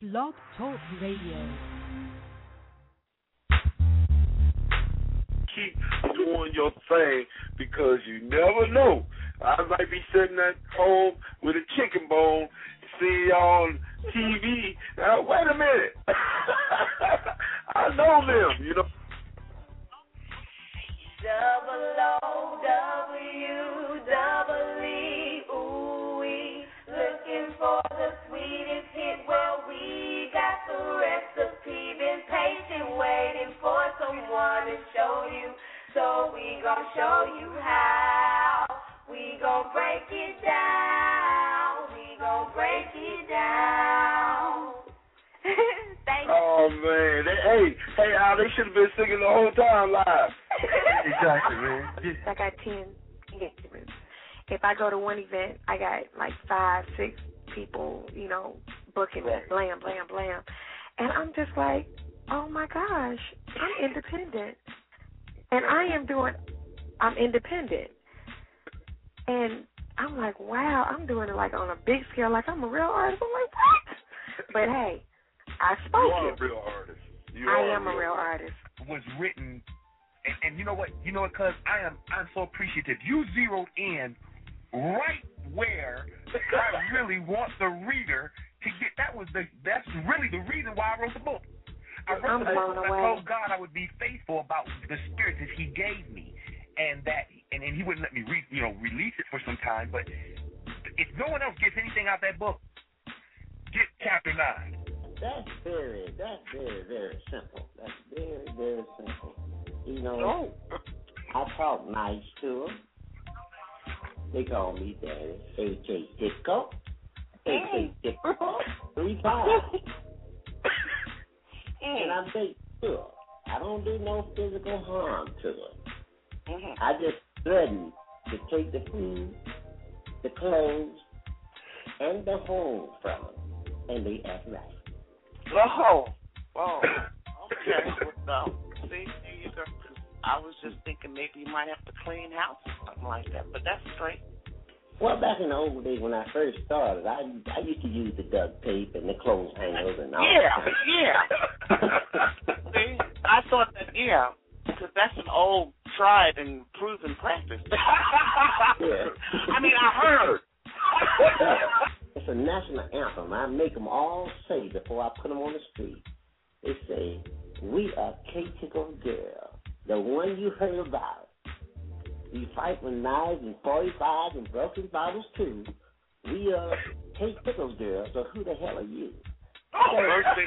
Blog Talk Radio. Keep doing your thing because you never know. I might be sitting at home with a chicken bone, seeing y'all on TV. Now, wait a minute. I know them, you know. WOWE, ooh-wee, looking for the sweetest hit. Well, we got the recipe, been patient, waiting for someone to show you. So we gon' show you how. We gon' break it down. We gon' break it down. Thank you. Oh, man. Hey, Al, they should have been singing the whole time live. Exactly, man. I got 10 engagements. If I go to one event, I got like 5, 6 people, booking me, blam, blam, blam. And I'm just like, oh, my gosh, I'm independent. And I'm independent. And I'm like, wow, I'm doing it like on a big scale, like I'm a real artist. I'm like, what? But, hey, I spoke You are it. a real artist. I am a real artist. Was written, and you know what, cuz I'm so appreciative. You zeroed in right where I really want the reader to get. That's really the reason why I wrote the book. I wrote the book. I told God I would be faithful about the spirit that He gave me, and He wouldn't let me release it for some time. But if no one else gets anything out of that book, get chapter 9. That's very, very simple. That's very, very simple. I talk nice to them. They call me Daddy. A.K. Disco. A.K. Disco. 3 times. And I make sure I don't do no physical harm to them. I just threaten to take the food, the clothes, and the home from them. And they act right. Oh, okay. Well, see, there you go. I was just thinking maybe you might have to clean house or something like that, but that's straight. Well, back in the old days when I first started, I used to use the duct tape and the clothes hangers and all that. Yeah. See, I thought that, because that's an old tried and proven practice. Yeah. I mean, I heard. It's a national anthem. I make them all say before I put them on the street. They say, "We are K-Tickle Girl, the one you heard about. We fight with knives and 45s and broken bottles too. We are K-Tickle Girl, so who the hell are you?" Oh, mercy.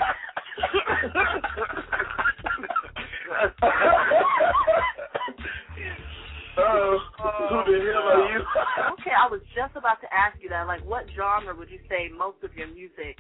Who the hell are you? Okay, I was just about to ask you that. Like, what genre would you say most of your music,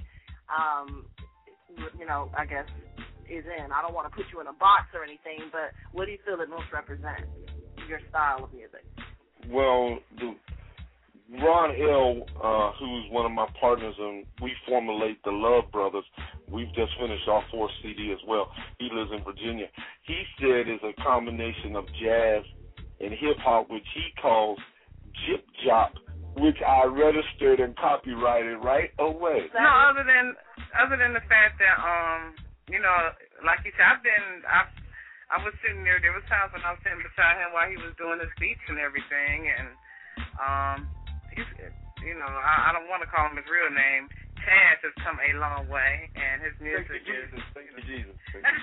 I guess, is in? I don't want to put you in a box or anything, but what do you feel it most represents, your style of music? Well, Ron L., who's one of my partners, and we formulate the Love Brothers. We've just finished our 4th CD as well. He lives in Virginia. He said it's a combination of jazz and hip-hop, which he calls Jip Jop, which I registered and copyrighted right away. No, other than the fact that, like you said, I was sitting there. There was times when I was sitting beside him while he was doing his beats and everything, and I don't want to call him his real name. Chaz has come a long way, and his music is. Thank you, Jesus.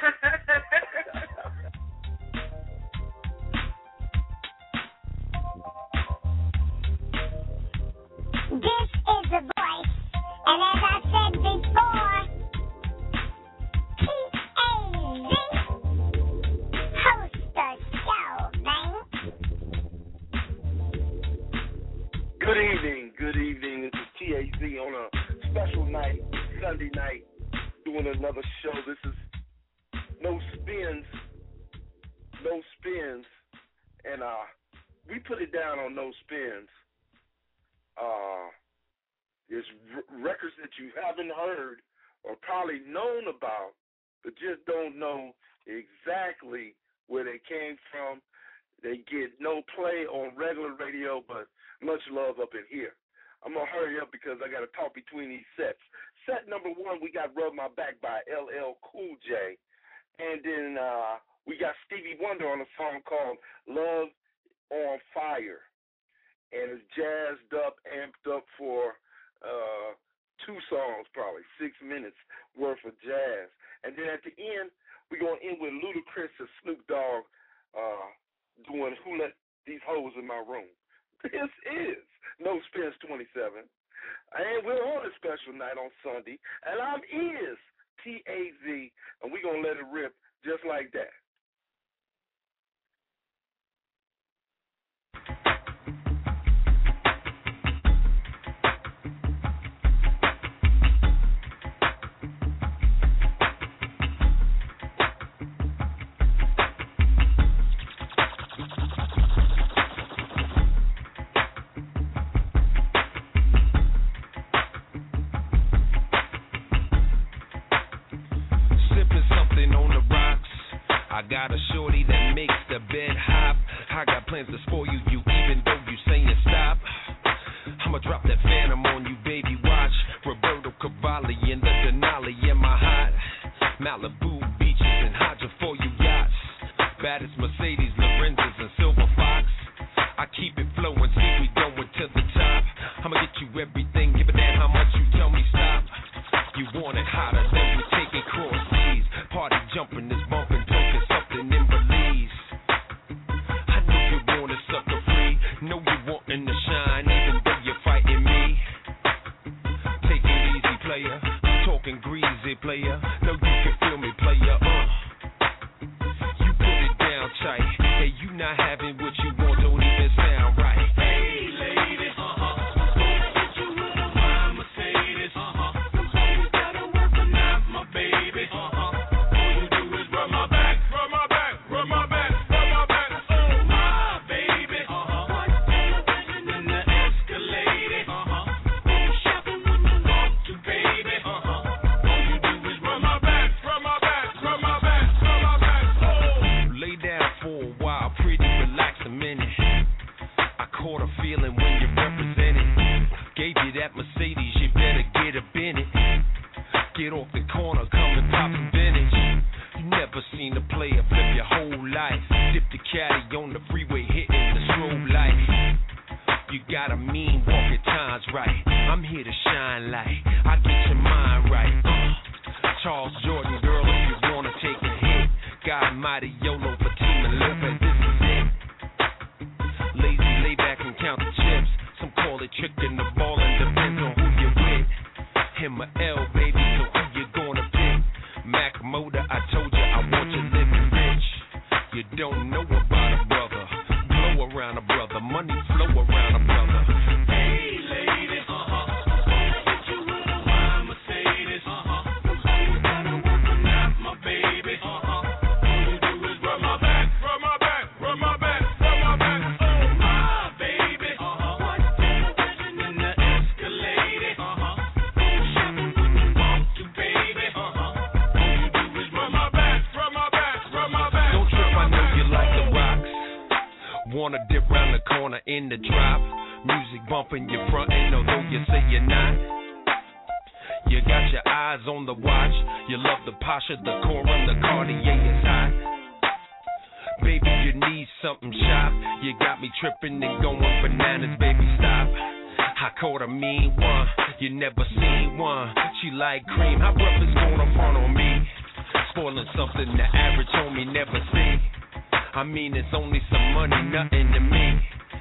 This is The Voice, and as I said before, T-A-Z, host the show, man. Good evening. This is T-A-Z on a special night, Sunday night, doing another show. This is No Spins, and we put it down on No Spins. There's records that you haven't heard or probably known about, but just don't know exactly where they came from. They get no play on regular radio, but much love up in here. I'm going to hurry up because I got to talk between these sets. set number 1, we got Rub My Back by LL Cool J. And then we got Stevie Wonder on a song called Love on Fire. And it's jazzed up, amped up for 2 songs, probably 6 minutes worth of jazz. And then at the end, we're going to end with Ludacris and Snoop Dogg doing Who Let These Hoes in My Room. This is No Spence 27. And we're on a special night on Sunday. And I'm Is TAZ, and we're going to let it rip just like that. I got a shorty that makes the bed hop. I got plans to spoil you, even though you saying stop. I'ma drop that phantom on you, baby, watch. Roberto Cavalli and the Denali in my hot Malibu beaches and Hodja for you yachts. Baddest Mercedes, Lorenzas, and Silver Fox. I keep it flowing, see we going to the top. I'ma get you everything, give a damn how much you tell me stop. You want it hotter, then we take it cross seas. Party jumping is bumping, talking something in Belize. I know you want it sucker free, know you wanting to shine, even though you're fighting me. Take it easy, player, talking greasy, player. Know you can feel me, player. You put it down tight, hey, you not having what you want, don't even sound right. Hey, lady, get you with a fine Mercedes, you gotta work for not my baby. All you do is rub my back, rub my back, rub my back, rub my back. Oh my baby, watch television in the Escalade. Go shopping when you want to, baby. All you do is rub my back, rub my back, rub my back, rub my back. Oh, lay down for a while, pretty relax a minute. I caught a feeling when you represented. Gave you that Mercedes, you better get up in it. Get off the corner, come and pop some vintage. You never seen a player flip your whole life. Dip the caddy on the freeway, hitting the strobe light. You got a mean walk at times, right? I'm here to shine light. I get your mind right. Charles Jordan, girl, if you wanna take a hit. God mighty YOLO, Fatima Lopez, this is it. Lazy, lay back and count the chips. Some call it tricking the ball and depends on who you're with. Him or L, baby, so who you gonna pick? Mac Motor, I told you I want you living rich. You don't know about a brother. Blow around a brother, money flow around a brother. Hey, lady, get you with a fine Mercedes. You gotta work for not my baby. All you do is rub my back, rub my back, rub my back, rub my back. Oh my baby, watch television in the Escalade. Go shopping when you want to, baby. All you do is rub my back, rub my back, rub my back. Don't trip, I know you like the rocks. Wanna dip round the corner in the drop. Music bumping your front end, although you say you're not. You got your eyes on the watch. You love the Pasha, the Cora, the Cartier is hot. Baby, you need something sharp. You got me tripping and going bananas, baby, stop. I caught a mean one, you never seen one. She like cream, how brothers gonna front on me? Spoiling something the average homie never see. I mean, it's only some money, nothing to me.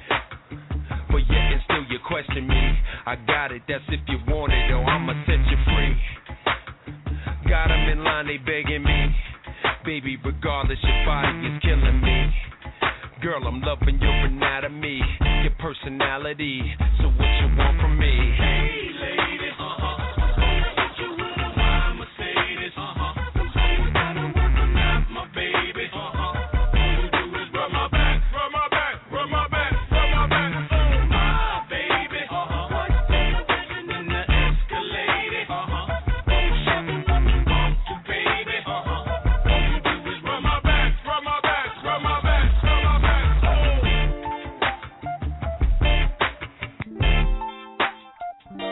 But yet and still you question me. I got it, that's if you want it, or I'ma set you free. Got them in line, they begging me. Baby, regardless, your body is killing me. Girl, I'm loving your anatomy, your personality. So what you want from me? Hey, lady, get you with a fine Mercedes. You gotta work for not my baby. All you do is rub my back, rub my back, rub my back, rub my back. Oh my baby, watch television in the Escalade. Go shopping when you want to, baby. All you do is rub my back, rub my back, rub my back, rub my back. Oh.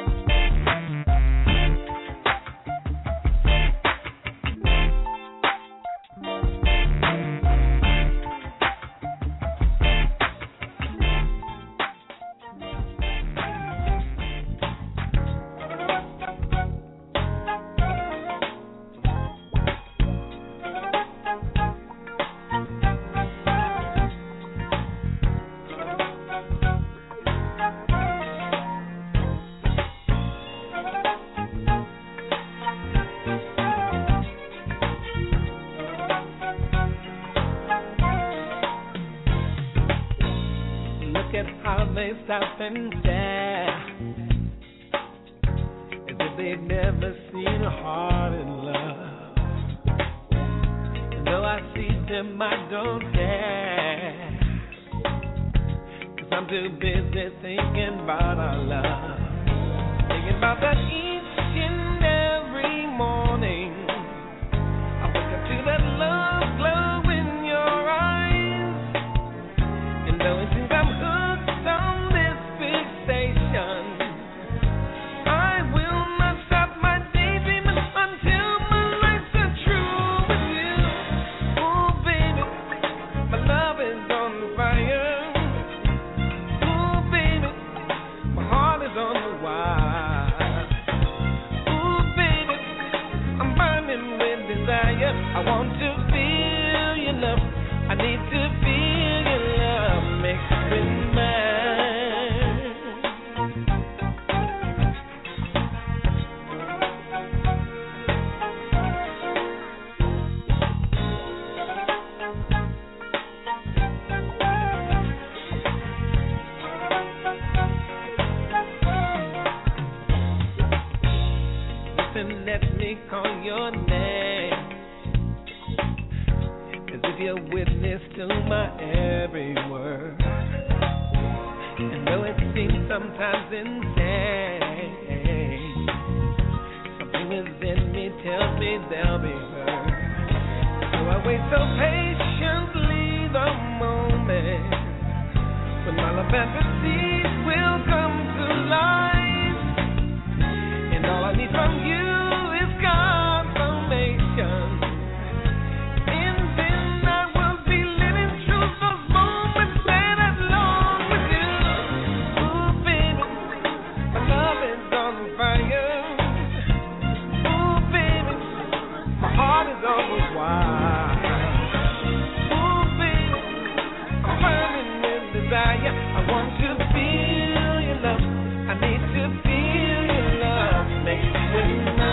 they stop and stare, as if they'd never seen a heart in love. And though I see them, I don't care, 'cause I'm too busy thinking about our love. Thinking about that each and every morning. I wake up to that love glow in your eyes. And though it seems I'm hooked on this fixation, I will not stop my daydreaming until my lights are true with you. Oh baby, my love is on fire. Oh baby, my heart is on the wire. Oh baby, I'm burning with desire. I want to feel your love. I need to feel your love mixed with mine. Listen, let me call your name, as if you're witness to my every word. And though it seems sometimes insane, something within me tells me they'll be heard. So I wait so patiently the moment when my love fantasies will come to life. And all I need from you is confirmation. And then I will be living through those moments that I long with you. Ooh, baby, my love is on fire. Ooh, baby, my heart is always wide. Ooh, baby, I'm burning with desire. I want to feel your love. I need to feel your love mixed with mine.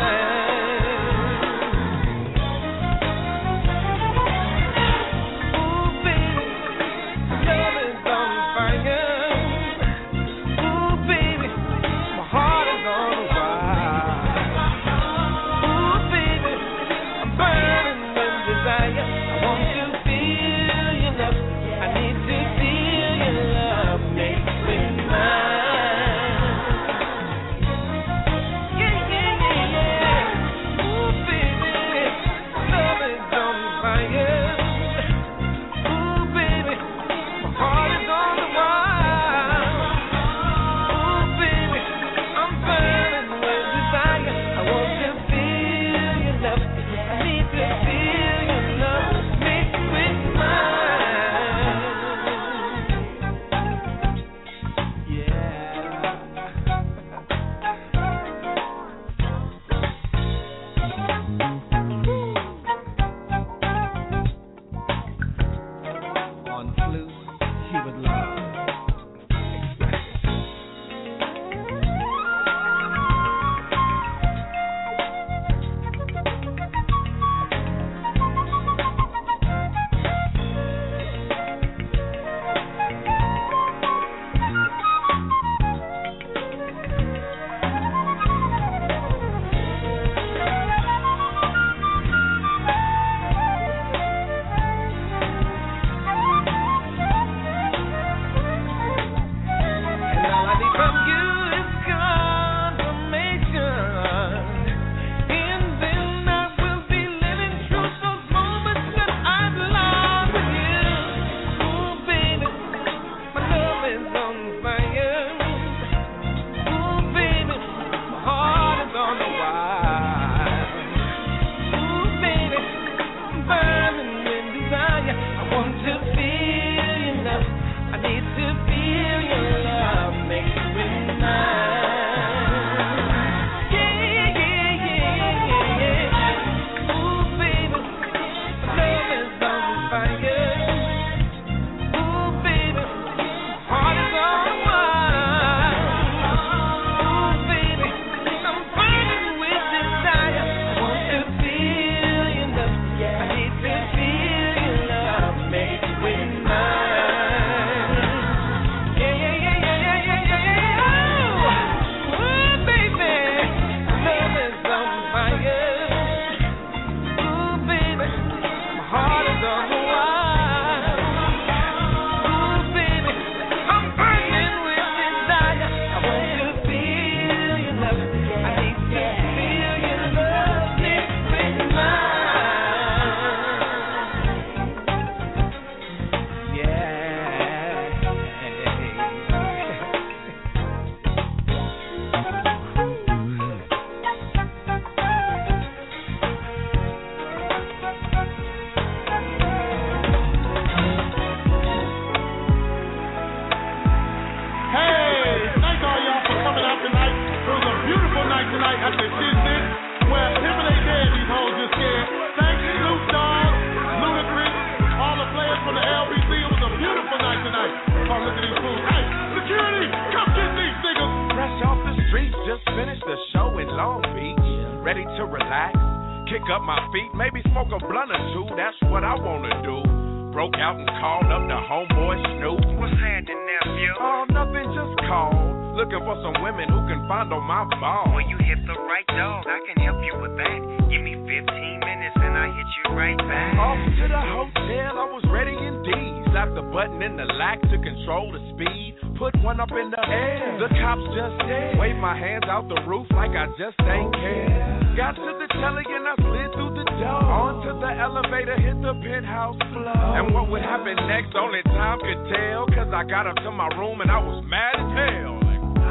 the show in Long Beach. Ready to relax, kick up my feet, maybe smoke a blunt or two. That's what I wanna do. Broke out and called up the homeboy Snoop. What's happening, nephew? Oh, nothing, just called. Looking for some women who can fondle my ball. Well, you hit the right dog. I can help you with that. Give me 15 minutes and I hit you right back. Off to the hotel, I was ready indeed. Slapped the button in the lack to control the speed. Put one up in the air. The cops just waved my hands out the roof like I just ain't care. Got to the telly and I slid through the door. Onto the elevator, hit the penthouse floor. And what would happen next, only time could tell. Cause I got up to my room and I was mad as hell.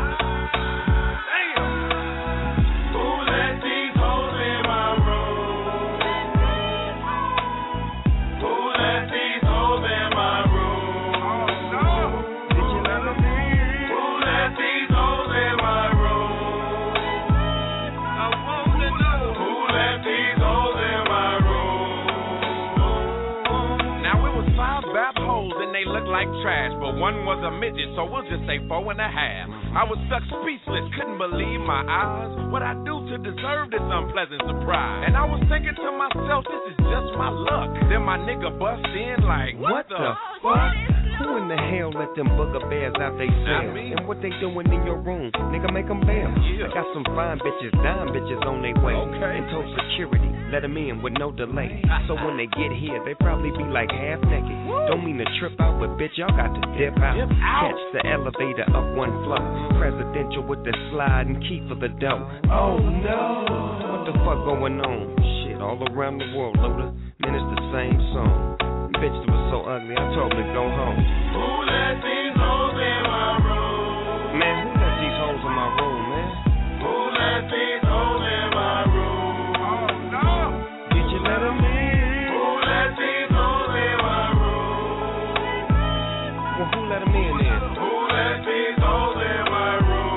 Like trash, but one was a midget, so we'll just say 4.5. I was stuck speechless, couldn't believe my eyes. What I do to deserve this unpleasant surprise? And I was thinking to myself, this is just my luck. Then my nigga bust in like, what the fuck? Who in the hell let them booger bears out they cell? And what they doing in your room? Nigga, make them bail. I got some fine bitches, dime bitches on their way. And told security, let them in with no delay. So when they get here, they probably be like half naked. Don't mean to trip out, but bitch, y'all got to dip out. Catch the elevator up one floor. Presidential with the slide and key for the dough. Oh no! What the fuck going on? Shit, all around the world, Luda. Man, it's the same song. Bitch that was so ugly, I told her to go home. Who let these hoes in my room? Man, who let these hoes in my room, man? Who let these hoes in my room? Oh no! Did you let them in? Who let these hoes in my room? Well, who let them in then? Who let these hoes in my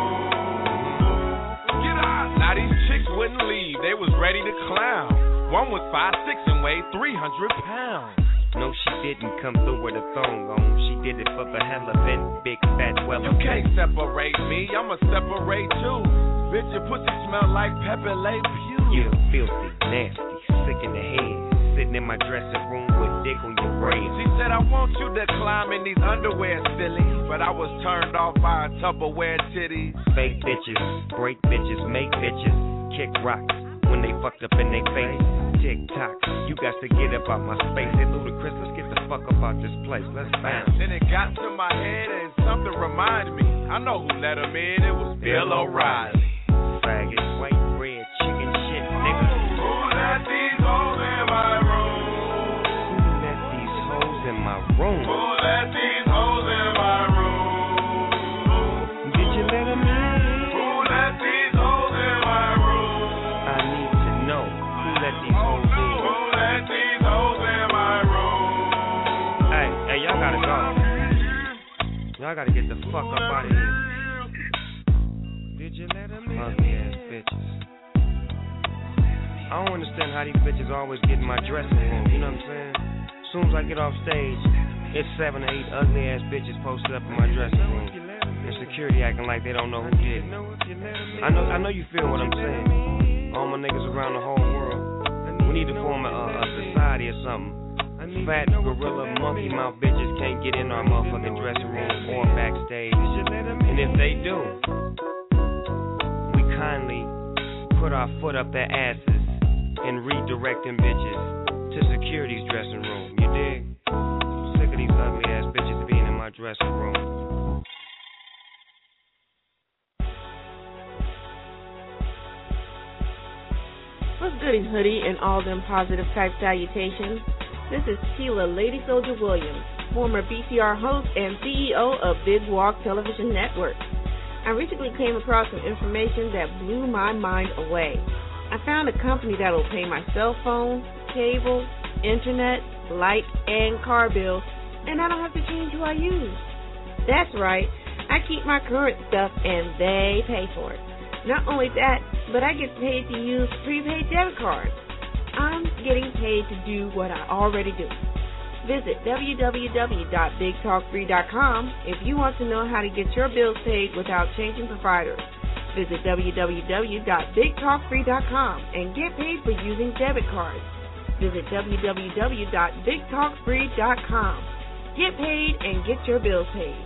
room? Get out! Now these chicks wouldn't leave, they was ready to clown. One was 5'6" and weighed 300 pounds. No, she didn't come through with a thong on. She did it for the hell of it, big fat well. You can't separate me, I'ma separate you. Bitch, your pussy smell like Pepe Le Pew. You filthy, nasty, sick in the head. Sitting in my dressing room with dick on your brain. She said, I want you to climb in these underwear, silly. But I was turned off by a Tupperware titties. Fake bitches, break bitches, make bitches, kick rocks when they fucked up in their face. Tick-tock, you got to get up out my space. Hey, Ludacris, let's get the fuck up out this place. Let's bounce. Then it got to my head and something reminded me. I know who let him in. It was Bill O'Reilly. Faggot, white bread, chicken shit, nigga. Who let these hoes in my room? Who let these hoes in my room? Who let these hoes in my room? Did you let them in? Who let these hoes in my room? I need to know. Who let these hoes in? Who let these hoes in my room? Hey, y'all gotta go. Y'all gotta get the fuck up out of here. Did you let them in? Ugly ass bitches. I don't understand how these bitches always get in my dressing room. You know what I'm saying? As soon as I get off stage, it's 7 or 8 ugly ass bitches posted up in my dressing room. And security acting like they don't know who did it. I know you feel what I'm saying. All my niggas around the whole world. We need to form a society or something. Fat, gorilla, monkey mouth bitches can't get in our motherfucking dressing room or backstage. And if they do, we kindly put our foot up their asses and redirect them bitches to security's dressing room. You dig? I'm sick of these ugly ass bitches being in my dressing room. What's goody, hoodie, and all them positive type salutations? This is Sheila Lady Soldier Williams, former BCR host and CEO of Big Walk Television Network. I recently came across some information that blew my mind away. I found a company that will pay my cell phone, cable, internet, light, and car bills, and I don't have to change who I use. That's right, I keep my current stuff and they pay for it. Not only that, but I get paid to use prepaid debit cards. I'm getting paid to do what I already do. Visit www.bigtalk3.com if you want to know how to get your bills paid without changing providers. Visit www.bigtalkfree.com and get paid for using debit cards. Visit www.bigtalkfree.com. Get paid and get your bills paid.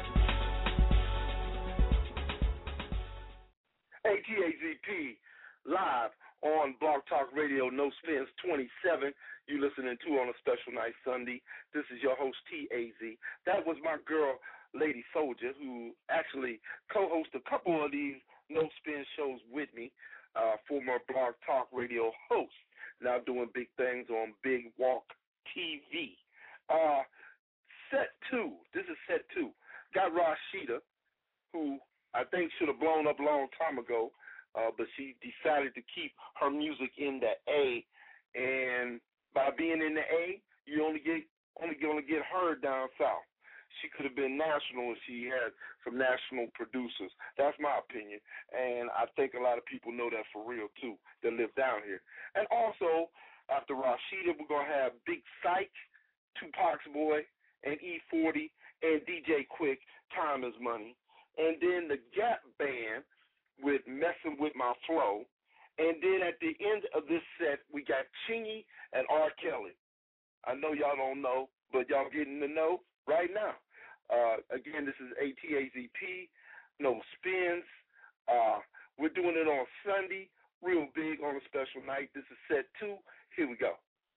ATAZP live on Blog Talk Radio, No Spins 27. You listening to on a special night Sunday. This is your host, T-A-Z. That was my girl, Lady Soldier, who actually co-hosts a couple of these No Spin shows with me, former Blog Talk Radio host, now doing big things on Big Walk TV. Set 2, this is set 2. Got Rashida, who I think should have blown up a long time ago, but she decided to keep her music in the A, and by being in the A, you only gonna get heard down south. She could have been national if she had some national producers. That's my opinion, and I think a lot of people know that for real too that live down here. And also, after Rashida, we're gonna have Big Psych, Tupac's Boy, and E40, and DJ Quick, Time is Money. And then the Gap Band with Messing With My Flow. And then at the end of this set, we got Chingy and R. Kelly. I know y'all don't know, but y'all getting to know right now. Again, this is ATAZP, No Spins. We're doing it on Sunday, real big on a special night. This is set 2. Here we go.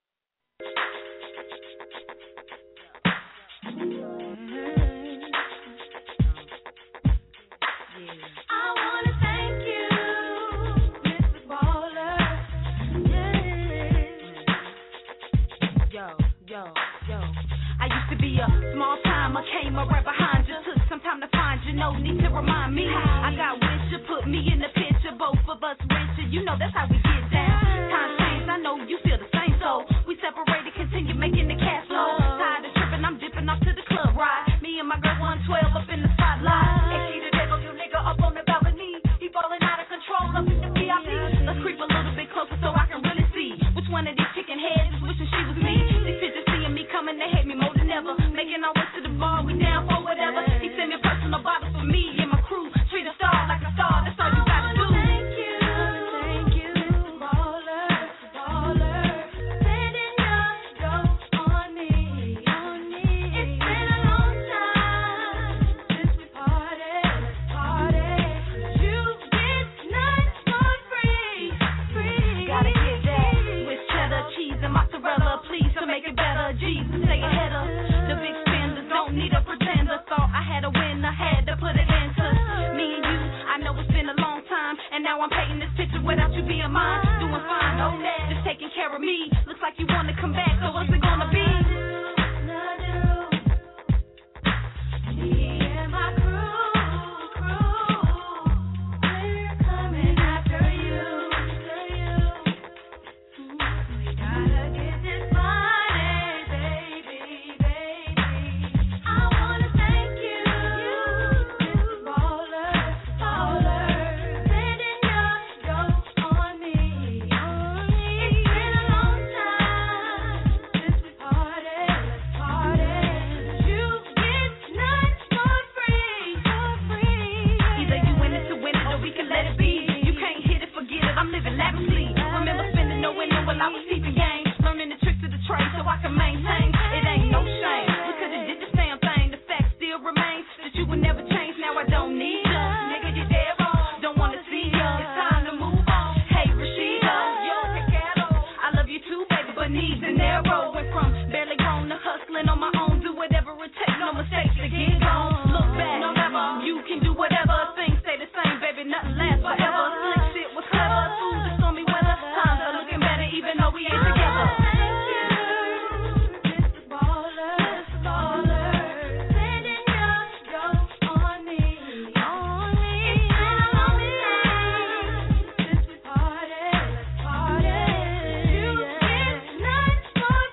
Small time, I came right behind you. Took some time to find you, no need to remind me. I got wish to put me in the picture, both of us richer. You know that's how we get down. Time changed, I know you feel the same. So we separated, continue making the cash flow. Tired of tripping, I'm dipping off to the club ride. Me and my girl 112 up in the spotlight. And she the devil, you nigga up on the balcony. He falling out of control up in the VIP. Let's creep a little bit closer so I can really see which one of these chicken heads is wishing she was me. These bitches seeing me coming, they hate me more than ever. Making our way to the bar, we down for whatever. He send me personal bottles for me and my crew. Treat a star like a star, that's all you gotta do. Thank you, baller, baller. Spending your dough on me. It's been a long time since we parted. You get nothing for free. Gotta get that with cheddar, cheese, and mozzarella, please, to make it better. Jesus, stay ahead of the big spenders, don't need a pretender. Thought I had a winner, had to put it into me and you. I know it's been a long time, and now I'm painting this picture without you being mine. Doing fine, no that, just taking care of me. Looks like you wanna come back, so what's it gonna be? Me and my crew, we're coming after you. We gotta get this money, baby. I wanna thank you, Mrs. Baller, spending your dough on me. It's been a long time since we parted. You get nothing for free. Either you win it to win it, or we can let it be. You can't hit it, forget it. I'm living lavishly. Remember spending no window while I was keeping game, learning the tricks of the trade so I can maintain. It ain't no shame. We could've did the same thing. The fact still remains that you would never change. Now I don't need ya, nigga. You dead wrong. Don't wanna see ya. It's time to move on. Hey Rashida, yo te quiero. I love you too, baby, but needs and narrow. Went from barely grown to hustling on my own. Do whatever it takes, no mistakes to get gone. Look back, no never. You can do whatever. Things stay the same, baby. Nothing lasts forever. Slick shit was clever. Through the stormy weather, times are looking better, even though we ain't together. For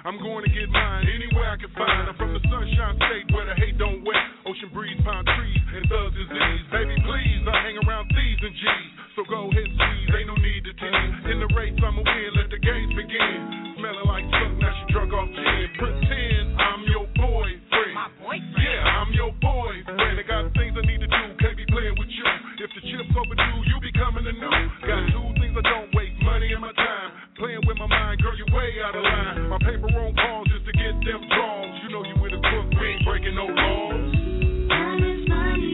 I'm going to get mine anywhere I can find. I'm from the Sunshine State where the hate don't wet. Ocean breeze, palm trees, and thug disease. Baby, please, I hang around thieves and G's. So go ahead and squeeze, ain't no need to tease. In the race, I'ma win, let the games begin. Smelling like something that she drunk off gin. Pretend I'm your boyfriend. My boyfriend? Yeah, I'm your boyfriend. I got things I need to do, can't be playing with you. If the chips overdue, you be coming to know. Got two things I don't waste, money and my time. Playing with my mind, girl, you're way out of line. My paper on pause just to get them draws. You know you with a crook, we ain't breaking no laws. Time is money.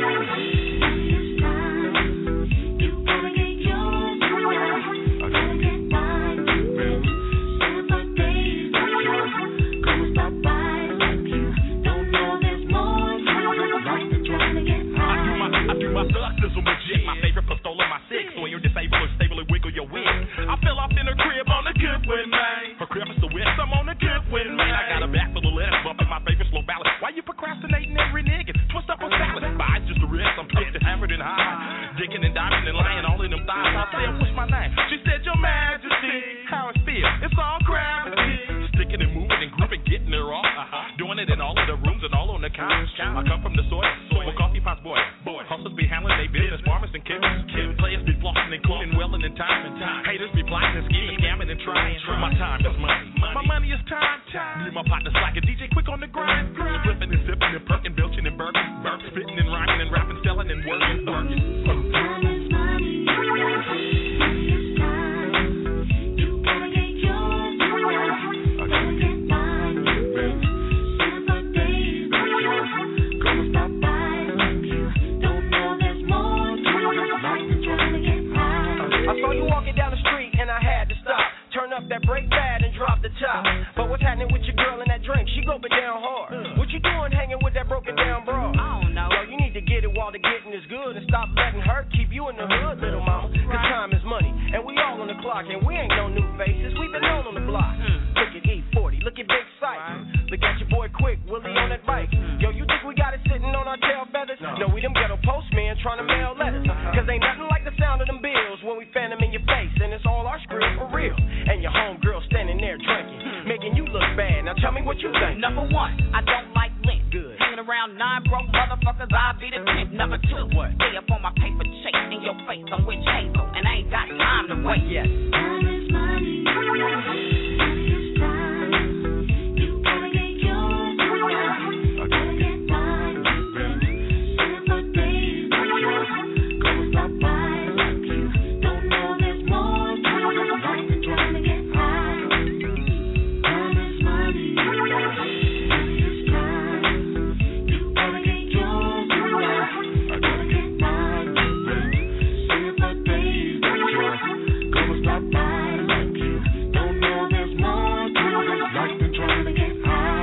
It's time. You gotta get yours tonight. Gotta get mine. Spend my days with you. Gonna stop by like you. Don't know there's more to it. Like the trying to get high. I do my thug sizzle legit. My favorite pistol in my six. So when you're disabled or stable and wiggle your wig. I fell off in her crib on a good win, man. Her crib is the west, I'm on a good win, man. I got a back for the left, bumping my favorite slow ballad. Why you procrastinating every nigga? Twist up on salad. My eyes just a rest, I'm pissed, hammered and high. Digging and diving and lying all in them thighs. I say, what's my name? She said, Your Majesty. How it feel? It's all gravity. Sticking and moving and grooving, getting her off. Doing it in all of the rooms and all on the couch. I come from the soil, where coffee pots boil. Hustlers be handling they business, farmers and kids. Players be flossing and cooling, well and in time. Haters be plotting and scheming, scamming and trying. My time is money. My money is time. Me and my partner slacking, DJ quick on the grind. Flipping and sipping and perking, belching and burping. Spitting and rhyming and rapping, selling and working. Time is money. It's time. You gotta get yours tonight. Gotta get mine. Spend my days with you. Gonna stop by like you. Don't know there's more to it. Like the trying to get high. I saw you walking down the street and I had to stop. Turn up that brake pad and drop the top. But what's happening with your girl in that drink? She gulping down hard. What you doing hanging with that broken down bra? I don't know. Yo, you need to get it while the getting is good and stop letting her keep you in the hood, little mama. Cause time is money and we all on the clock and we ain't no new faces. We've been known on the block. Look at E40, look at Big Sight. Look at your boy Quick, Willie on that bike. Yo, you think we got it sitting on our tail feathers? No, we them ghetto postmen trying to mail letters. Cause ain't nothing like the sound of them bills when we fan them in your face and it's all our script for real. And your homegirl standing there drinking, making you look bad. Now tell me what you think. Number one, I don't like lint. Good. Hanging around 9 broke motherfuckers, I'll be the 10th. Number two, what? Stay up on my paper chase in your face. I'm with Hazel, and I ain't got time to wait. Yes. Time is money. It's time. You gotta get yours tonight. Gotta get mine. Spend my days with you. Gonna stop by like you. Don't know there's more to it. Like the trying to get high. Time is money. It's time. You gotta get yours tonight. Gotta get mine. Spend my days with you. Gonna stop by like you. Don't know there's more to it. Like the trying to get high.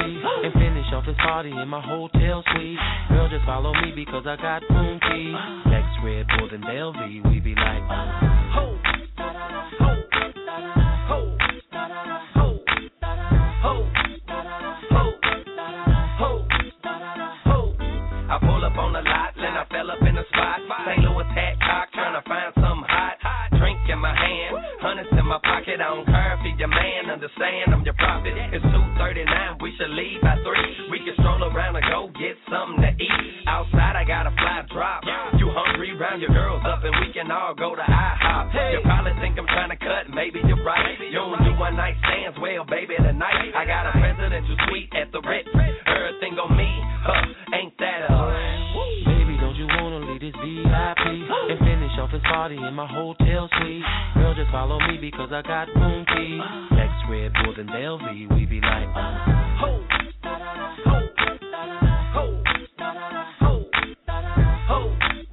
and finish off this party in my hotel suite. Girl, just follow me because I got room keys. Next Red Bull and Bellevue, we be like, ho, ho, ho, ho, ho, ho, ho. I pull up on the lot, then I fell up in the spot. St. Louis hat cock, trying to find something hot. Drink in my hand, hundreds in my pocket. I don't care if you're your man, understand I'm your prophet. It's 2:39, we should leave by 3. We can stroll around and go get something to eat. Outside I got a fly drop. You hungry, round your girls up and we can all go to IHOP. You probably think I'm trying to cut, maybe you're right. You don't do one night stands, well baby tonight I got a presidential suite at the Ritz. Everything on me, ain't that baby, don't you wanna leave this VIP and finish off this party in my hotel suite? Girl, just follow me because I got room keys. Next Red Bull and Bellevue, we be like, ho, ho, ho, ho, ho, ho,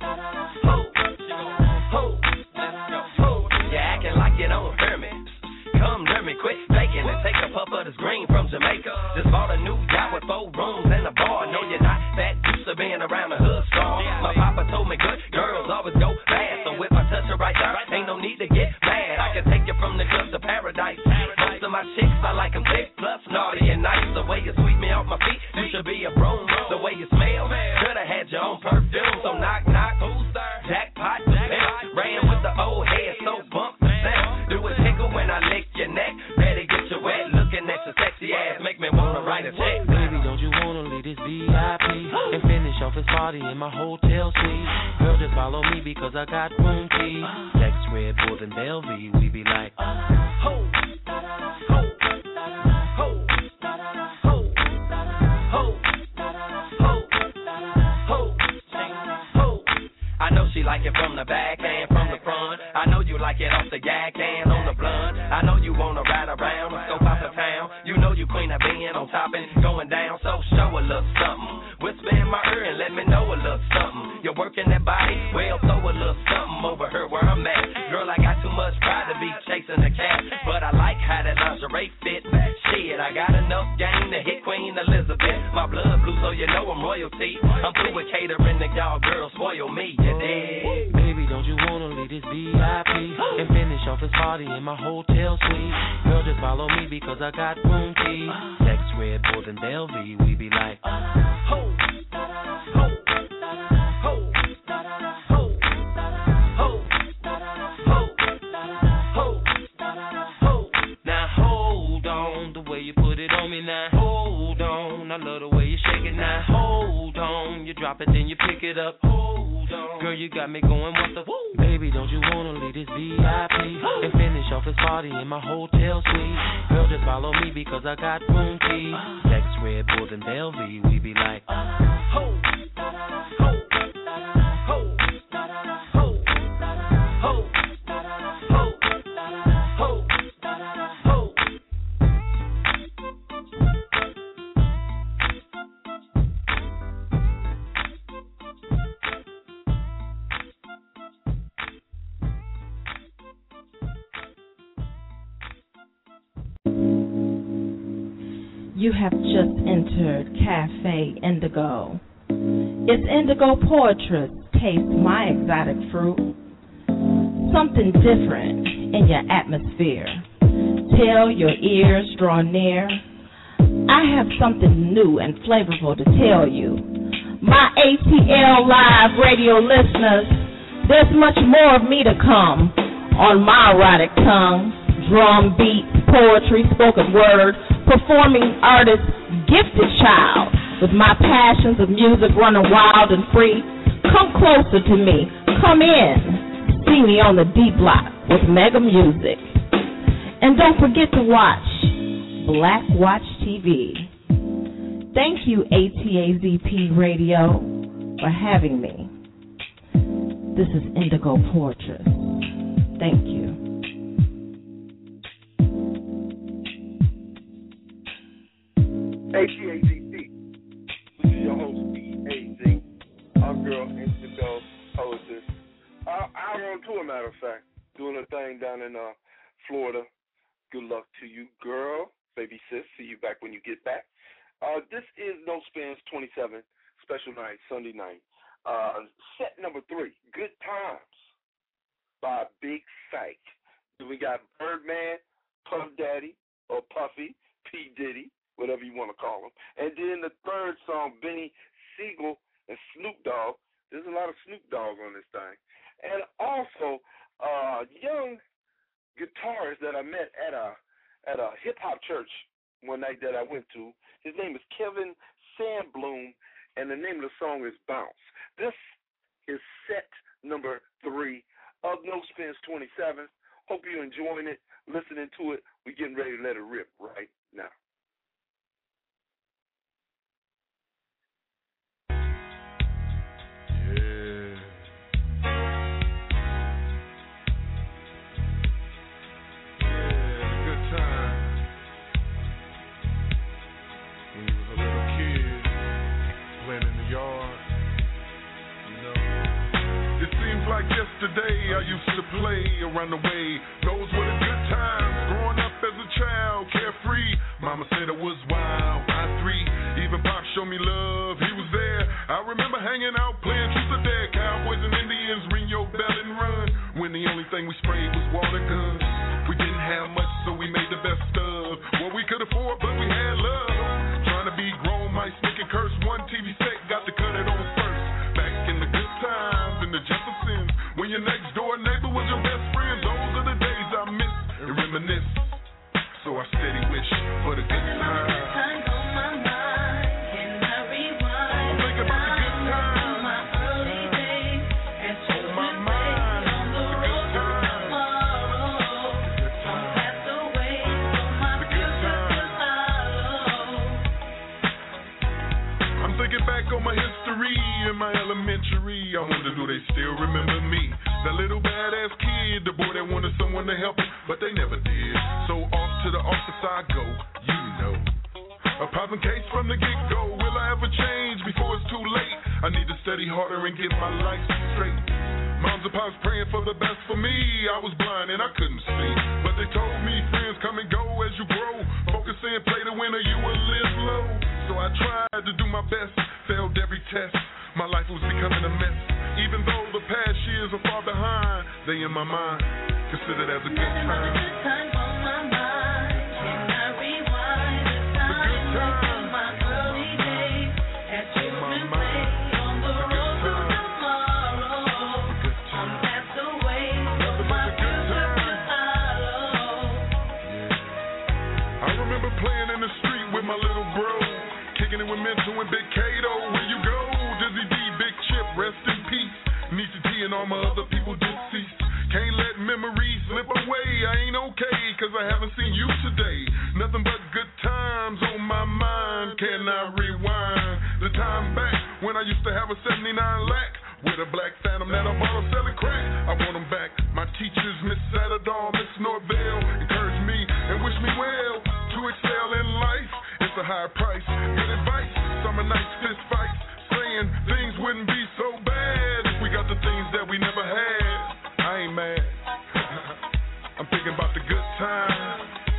ho, ho. You acting like you don't hear me. Come near me, quit faking and take a puff of this green from Jamaica. Just bought a new yacht with 4 rooms and a bar. No, you're not that used to being around the hood star. My papa told me good girls always go fast. So if I touch her right there, ain't no need to get mad. I can take you from the club to paradise. Most of my chicks, I like them thick, plus naughty and nice. The way you sweep me off my feet, you should be a broom. The way you smell, should've had your own perfume. So knock, knock, who's there? Jackpot, ran with the old head, so bump the sound. Do a tickle when I lick your neck. Ready, get you wet, looking at your sexy ass, make me wanna write a check. Baby, don't you wanna leave this VIP and finish off this party in my hotel suite? Girl, just follow me because I got room keys. Next Red Bull and Bellevue, we be like, ho, ho, ho, ho, ho, ho, ho, ho. I know she like it from the back and from the front. I know you like it off the yak and on the blunt. I know you wanna ride around and scope out the town. You know you queen of being on top and going down, so show a little something. Whisper in my ear and let me know a little something. You're working that body, well throw a little something over here where I'm at. Girl, I got too much pride to be chasing a cat, but I like how that lingerie fit. Shit, I got enough game to hit Queen Elizabeth. My blood blue, so you know I'm royalty. I'm through with catering to y'all girls, spoil me, you dig? Baby, don't you wanna leave this VIP and finish off this party in my hotel suite? Girl, just follow me because I got room keys. Next Red Bull and Bellevue, we be like, ho, ho, ho, ho, ho, ho, ho. Now hold on, the way you put it on me now. Hold on, I love the way you shake it now. Hold on, you drop it then you pick it up. Hold on, girl, you got me going what the woo. Baby, don't you wanna leave this VIP and finish off this party in my hotel suite? Girl, just follow me because I got room keys. Next Red Bull and Bellevue, we be like, ho, ho, ho, ho, ho, ho, ho, ho. You have just entered Cafe Indigo. It's indigo poetry. Taste my exotic fruit. Something different in your atmosphere. Tell your ears, draw near. I have something new and flavorful to tell you. My ATL Live radio listeners, there's much more of me to come on my erotic tongue. Drum beats, poetry, spoken word, performing artist, gifted child, with my passions of music running wild and free. Come closer to me, come in, see me on the D Block with Mega Music. And don't forget to watch Black Watch TV. Thank you, ATAZP Radio, for having me. This is Indigo Portrait. Thank you. ATAZP. This is your host, B.A.Z. I'm girl Indigo Poetess. I'm on tour, matter of fact, doing a thing down in Florida. Good luck to you, girl. Baby sis, see you back when you get back. This is No Spins 27, special night, Sunday night. Set number 3, Good Times by Big Psych. Then we got Birdman, Puff Daddy, or Puffy, P. Diddy, whatever you want to call him. And then the third song, Benny Siegel and Snoop Dogg. There's a lot of Snoop Dogg on this thing. And also, young guitarist that I met at a hip-hop church one night that I went to. His name is Kevin Sandbloom, and the name of the song is Bounce. This is set number 3 of No Spins 27. Hope you're enjoying it, listening to it. We're getting ready to let it rip right now. Like yesterday, I used to play around the way. Those were the good times. Growing up as a child, carefree. Mama said I was wild. I 3, even Pop showed me love. He was there. I remember hanging out, playing truth or dare. Cowboys and Indians, ring your bell and run. When the only thing we sprayed was water guns. We didn't have much, so we made the best of what we could afford, but we had love. Trying to be grown, might sneak and curse. One TV set, got to cut it on first. Back in the good times, in the Jeffersons, when your next door neighbor was your best friend. Those are the days I miss and reminisce. So I steady wish for the good times. Back on my history in my elementary, I wonder do they still remember me? That little badass kid, the boy that wanted someone to help him, but they never did. So off to the office I go, you know. A popping case from the get-go. Will I ever change before it's too late? I need to study harder and get my life straight. Moms and pops praying for the best for me. I was blind and I couldn't see, but they told me friends come and go as you grow. Focus in, play the winner, you will live low. So I tried to do my best, failed every test. My life was becoming a mess. Even though the past years are far behind, they in my mind, considered as a good time. Playing in the street with my little bro, kicking it with Mental and Big Kato. Where you go, Dizzy D, Big Chip, rest in peace. Nietzsche T and all my other people deceased. Can't let memories slip away. I ain't okay, cause I haven't seen you today. Nothing but good times on my mind. Can I rewind the time back when I used to have a 79 lac with a black Phantom that I bought selling crack? I want them back. My teachers, Miss Satterdahl, Miss Norvell, encouraged me and wished me well. To excel in life, it's a high price. Good advice, summer nights, fist fights, saying things wouldn't be so bad if we got the things that we never had. I ain't mad. I'm thinking about the good times.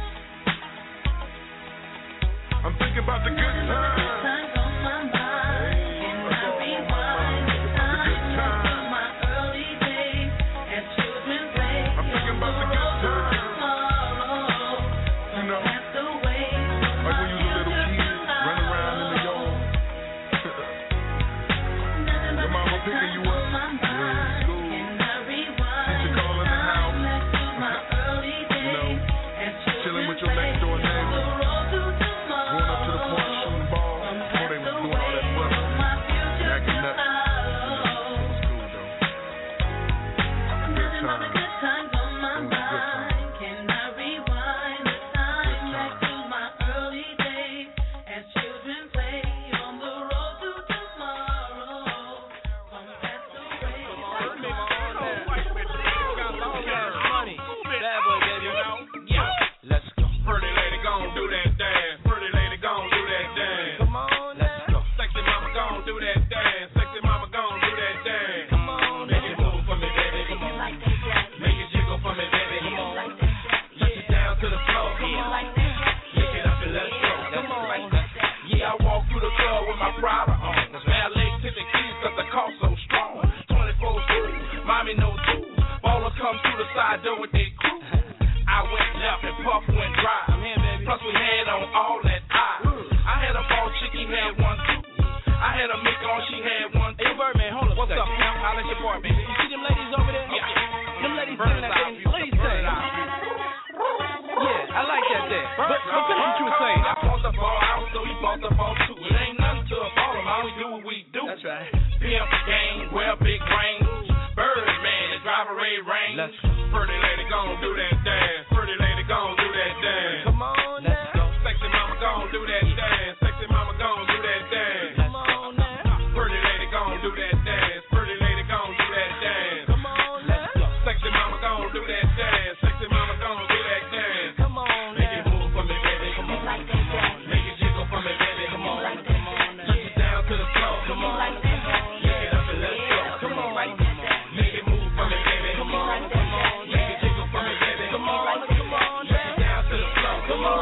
I'm thinking about the good times. Chilling with your next door neighbor, going up to the park, shooting ball. club with my Prada on. Valet to the keys cause the car so strong. 24/2, mommy no tools. Baller come through the side door with they crew. I went left and Puff went dry. Plus we had on all that I had a ball chick, he had one too. I had a Mick on, she had one too. Hey Birdman, hold up. What's up, pimp? Holla at your boy, baby. You see them ladies over there? Yeah. Them ladies singing that thing. Ladies sing. Yeah, I like that there. But finish what you were saying. I bought the ball out, so he bought the ball too. It ain't nothing to a baller, man. We do what we do. That's right. Pimp game, wear big rings. Birdman, the driver Ray Rain. Pretty lady gon' do that dance. Pretty lady gon' do that dance. Come on now. Sexy mama gon' do that dance. Sexy mama gon' do that dance. Come on now. Pretty lady gon' do that dance. Pretty lady gon' do that dance. Come on now. Sexy mama gon' do that dance. Sexy mama gon' do that dance. Come on now. Make it move for me, baby. Come on. Make it jiggle for me, baby. Come on. Touch it down to the floor. Come on. Lick it up and let's go. Come on. Make it move for me, baby. Come on. Make it jiggle for me, baby. Come on. Touch it down to the floor. Come on.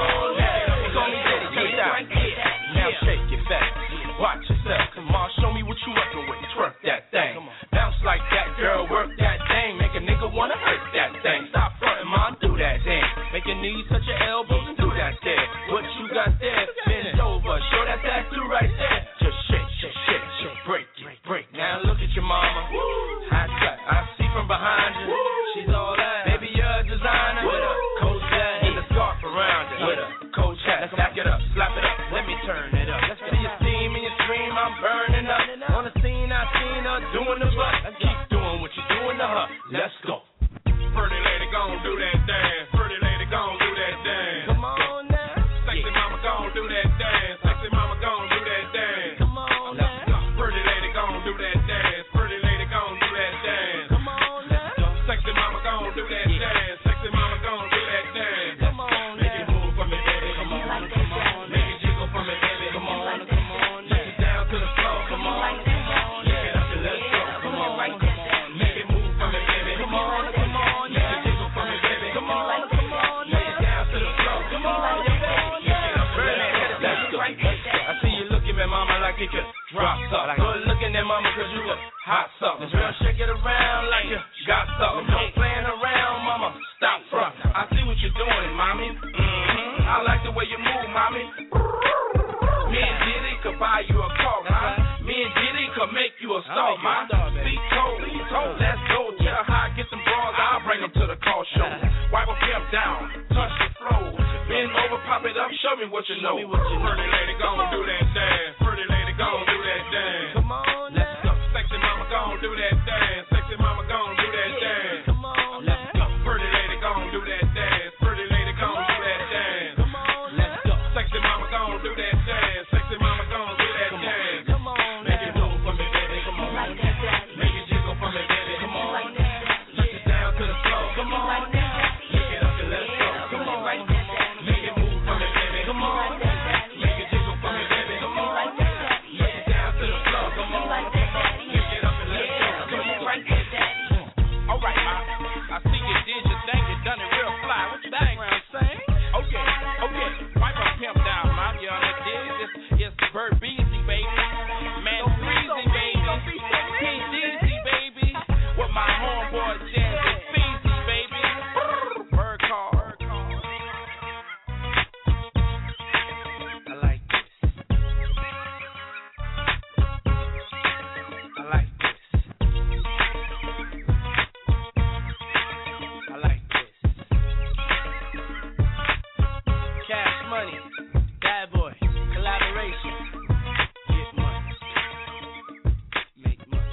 Now shake it back. Watch yourself. Come on, show me what you working with. Twerk that thing. Bounce like that, girl. Work that thing. Make a nigga wanna hurt that thing. Stop frontin', mom. Do that thing. Make your knees touch your elbows and do that there. What you got there? Bend over. Show that tattoo right there. Just shake, shake, shake, shake. Break it, break. Now look at your mama. Hot cut. I see from behind you. She's all that. Baby, you're a designer. With a coat hat and a scarf around it. With a coach hat. Back it up. Slap it up. Let me turn it up. Let's see your steam and your stream. I'm burning up. On the scene, I seen her doing the butt. Keep doing what you're doing to her. Let's go. Pretty lady gon' do that dance. Pretty lady gon' do that dance. Come on now. Sexy mama gon' do that dance. Sexy mama gon' do that dance. Come on now. Pretty lady gon' do that dance. Pretty lady gon' do that dance. Come on now. Sexy mama gon' do that dance. Sexy mama gon' do that dance. Come on now. Make it move for me, baby. Come on. Make it jiggle for me, baby. Come on. Touch it down to the floor. Come on. Lick it up and let's go. Come on. Make it move for me, baby. Come on. Make it jiggle for me, baby. Come on. Lay it down to the floor. Come on. Lick it up and let's go. I see you looking at mama like it could drop something. Good looking at mama cause you look hot something. Girl, shake it around like you got something. Don't playing around, mama. Stop front. I see what you're doing, mommy. I like the way you move, mommy. Me and Diddy could buy you a car, man. Me and Diddy could make you a star, man. Be told, let's go. Tell how I get some bras, I'll bring them to the car show. Wipe a pimp down, touch the floor. Bend over, pop it up, show me what you know. Pretty lady gon' do that dance. Pretty lady gon' do that dance. Come on, let's go. Sexy mama gon' do that dance. Sexy mama gon' do that dance. Come on, let's go. Pretty lady gon' do that dance. Pretty lady gon' do that dance. Come on, let's go. Sexy mama gon' do that dance. Sexy mama gon' do that dance. Come on, make it move for me, baby. Come on, make it jiggle for me, baby. Come on, touch it down to the floor. Come on, lick it up and let's go. Come on, make it move for me, baby. Come on, make it jiggle for me, baby. Come on, lick it down to the floor. Come on, lick it up and let's go. Come on, all right, ma. I see you did your thing. You done it real fly. What your background saying? Okay. Wipe a pimp down, ma. You understand? It's Bird Beezy, baby. Man, Breezy, baby. P. Deezy, baby. With my homeboy Jazzy Feezy, baby. Bird call. I like this. I like this. I like this. Cash Money, Bad Boy, collaboration. Get money. Make money.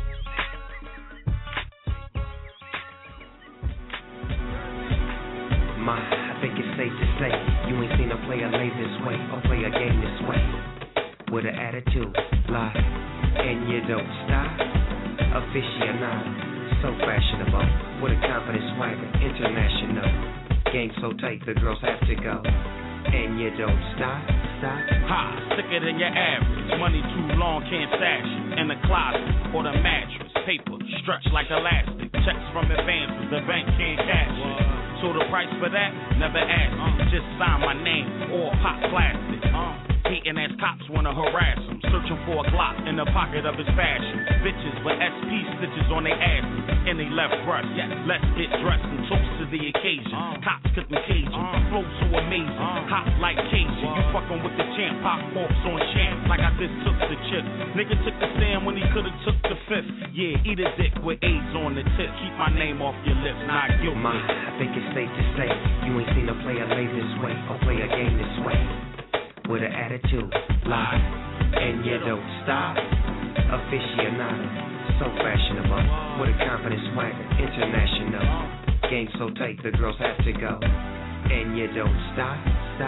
I think it's safe to say you ain't seen a player lay this way or play a game this way. With an attitude, live, and you don't stop. Aficionado, so fashionable. With a confident swagger, international. Game so tight, the girls have to go. And you don't stop. Ha, sicker than your average. Money too long, can't stash it. In the closet or the mattress. Paper, stretched like elastic. Checks from advances, the bank can't cash it. So the price for that, never ask. Just sign my name or pop plastic. Hating ass cops wanna harass him. Searching for a Glock in the pocket of his fashion. Bitches with SP stitches on their asses and they left breast. Let's get dressed and toast to the occasion. Cops couldn't cage him. Flow so amazing. Hot like Cajun. You fucking with the champ. Pop corpse on champ like I just took the chip. Nigga took the stand when he could've took the fifth. Yeah, eat a dick with AIDS on the tip. Keep my name off your lips. Not guilty. Ma, I think it's safe to say you ain't seen a player lay this way or play a game this way. With an attitude, lie, and you don't stop. Aficionado, so fashionable. With a confident swagger, international. Game so tight, the girls have to go. And you don't stop.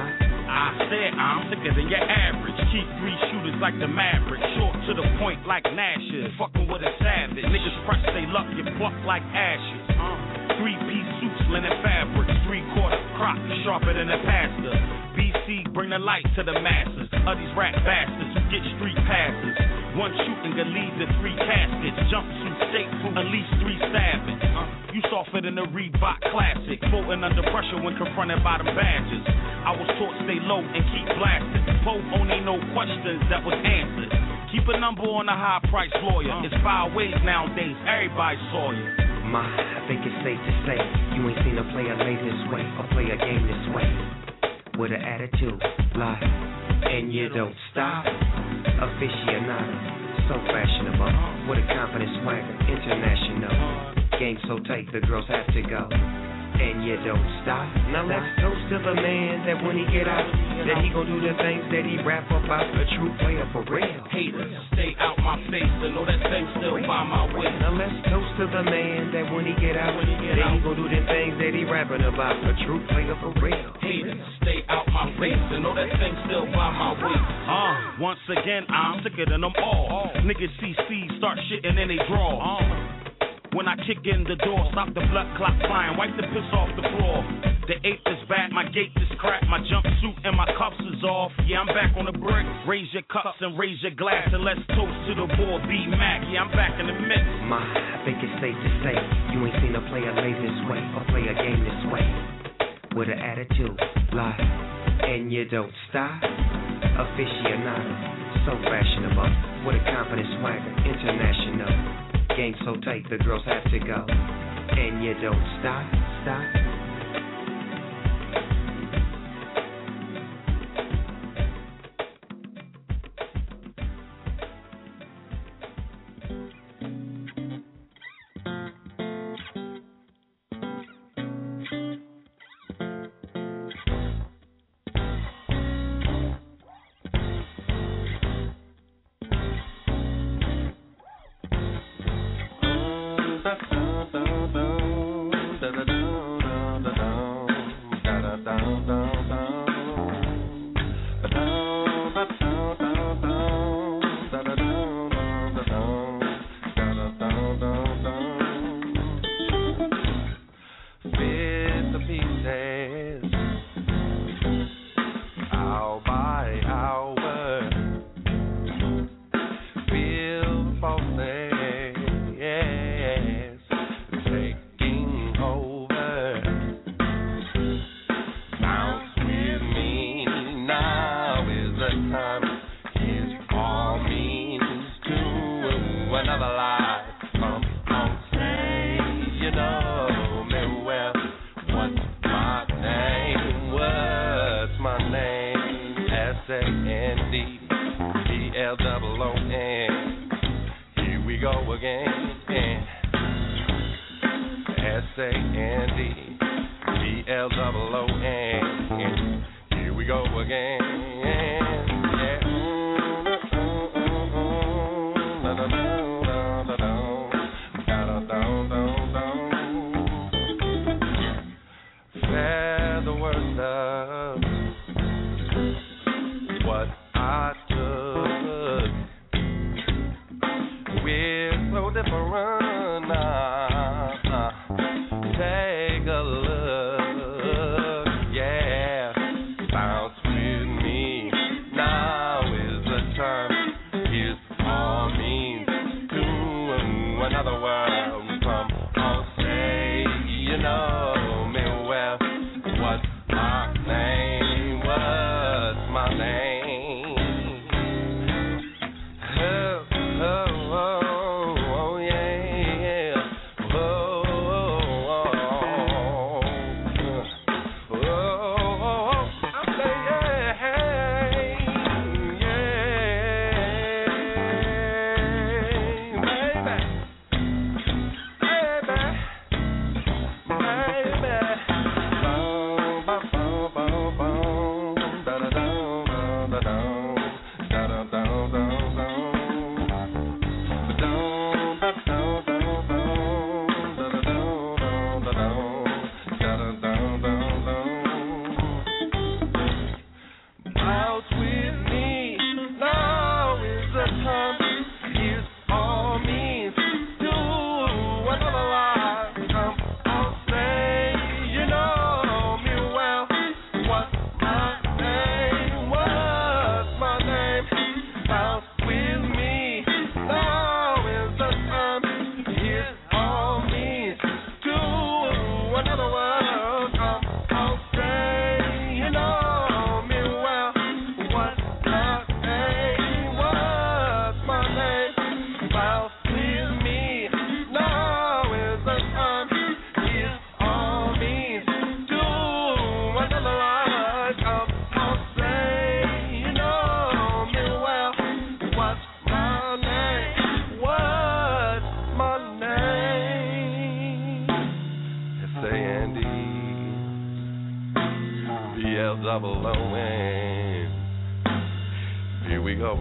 I said I'm sicker than your average. Keep 3 shooters like the Maverick. Short to the point like Nash is. Fucking with a savage. Niggas press they luck, get plucked like ashes. 3-piece suits, linen fabrics. 3/4 crop, sharper than a pastor. BC, bring the light to the masses. Of these rap bastards who get street passes. 1 shooting can lead to 3 caskets. Jumpsuit shape for at least 3 stabbings. You softer than a Reebok classic. Floating under pressure when confronted by them badges. I was taught stay low and keep blasting. Pope only no questions that was answered. Keep a number on a high-priced lawyer. It's 5 ways nowadays, everybody saw you. Ma, I think it's safe to say you ain't seen a player lay this way or play a game this way. With an attitude, lie, and you don't stop. Aficionado, so fashionable. With a confident swagger, international. Game so tight, the girls have to go. And you don't stop. Now let's toast to the man that when he get out, that he gon' do the things that he rap about. A true player for real. Haters, stay out my face to know that thing still by my way. Now let's toast to the man that when he get out, that he gon' do the things that he rapping about. A true player for real. Haters, stay out my face to know that thing still by my way. Once again, I'm sicker than them all. Niggas CC start shitting in they draw. When I kick in the door, stop the blood clot flying, wipe the piss off the floor. The ape is back, my gate is cracked, my jumpsuit and my cuffs is off. Yeah, I'm back on the brick. Raise your cups and raise your glass and let's toast to the boy B-Mac. Yeah, I'm back in the mix. Ma, I think it's safe to say you ain't seen a player lay this way or play a game this way. With an attitude, lie, and you don't stop. Aficionado, so fashionable. With a confident swagger, international. Game so tight, the girls have to go. And you don't stop.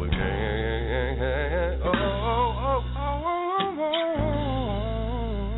again. Oh, oh, oh, oh, oh.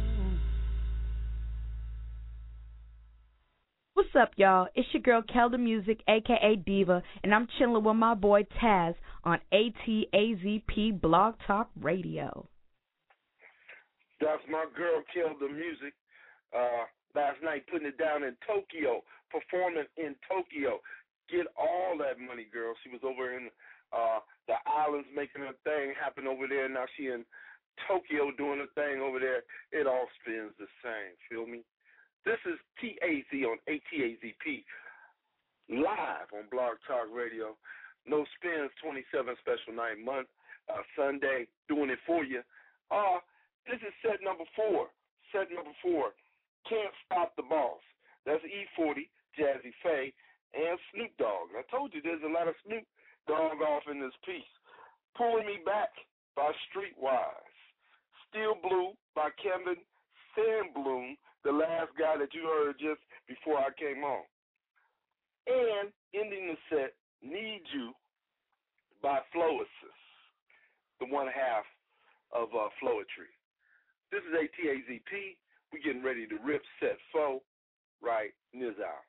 What's up, y'all? It's your girl, Kel the Music, a.k.a. Diva, and I'm chilling with my boy Taz on ATAZP Blog Talk Radio. That's my girl, Kel the Music. Last night putting it down in Tokyo, performing in Tokyo. Get all that money, girl. She was over in the islands making her thing happen over there. Now she in Tokyo doing her thing over there. It all spins the same. Feel me? This is TAZ on ATAZP, live on Blog Talk Radio. No Spins 27 special night month, Sunday, doing it for you. This is set number 4. Set number 4, Can't Stop the Boss. That's E40, Jazzy Faye, and Snoop Dogg. I told you there's a lot of Snoop Dogg off in this piece. Pulling Me Back by Streetwise. Still Blue by Kevin Sandbloom, the last guy that you heard just before I came on. And ending the set, Need You by Floesis, the one half of Floetry. This is ATAZP. We're getting ready to rip set 4 right now.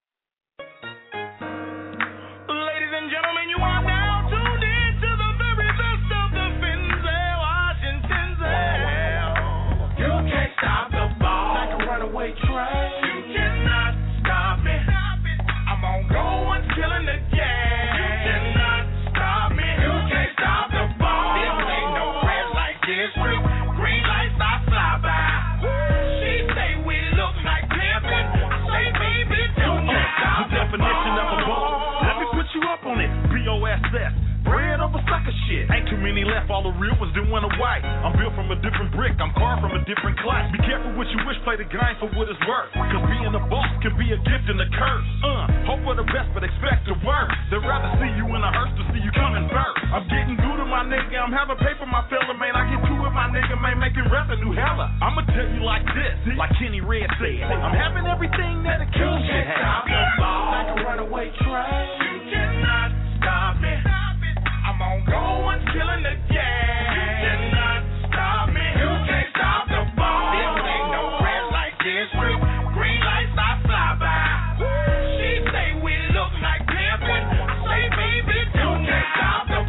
Ladies and gentlemen, you are now tuned in to the very best of the Finzel, Washington Zell. You can't stop the ball like a runaway train. You cannot stop me. I'm on go until in the game. You cannot stop me. You can't stop the ball. This ain't no red light district. Green lights I fly by. She say we look like pimpin'. I say baby don't stop the definition of a ball. Let me put you up on it. BOSS. Bread over sucker shit. Ain't too many left. All the real ones didn't want to white. I'm built from a different brick. I'm carved from a different class. Be careful what you wish. Play the game for what it's worth. Cause being a boss can be a gift and a curse. Hope for the best, but expect the worst. They'd rather see you in a hearse to see you coming first. I'm getting due to my nigga. I'm having paper, my fella, man. I get to with my nigga, man, making revenue hella. I'ma tell you like this, like Kenny Red said. I'm having everything that a king should have. Stop the ball like a runaway train. You cannot stop me. I'm on go until in the game. You cannot stop me. You can't stop the ball. This ain't no red light district. Green lights I fly by. She say we look like pimpin'. I say baby you can't stop the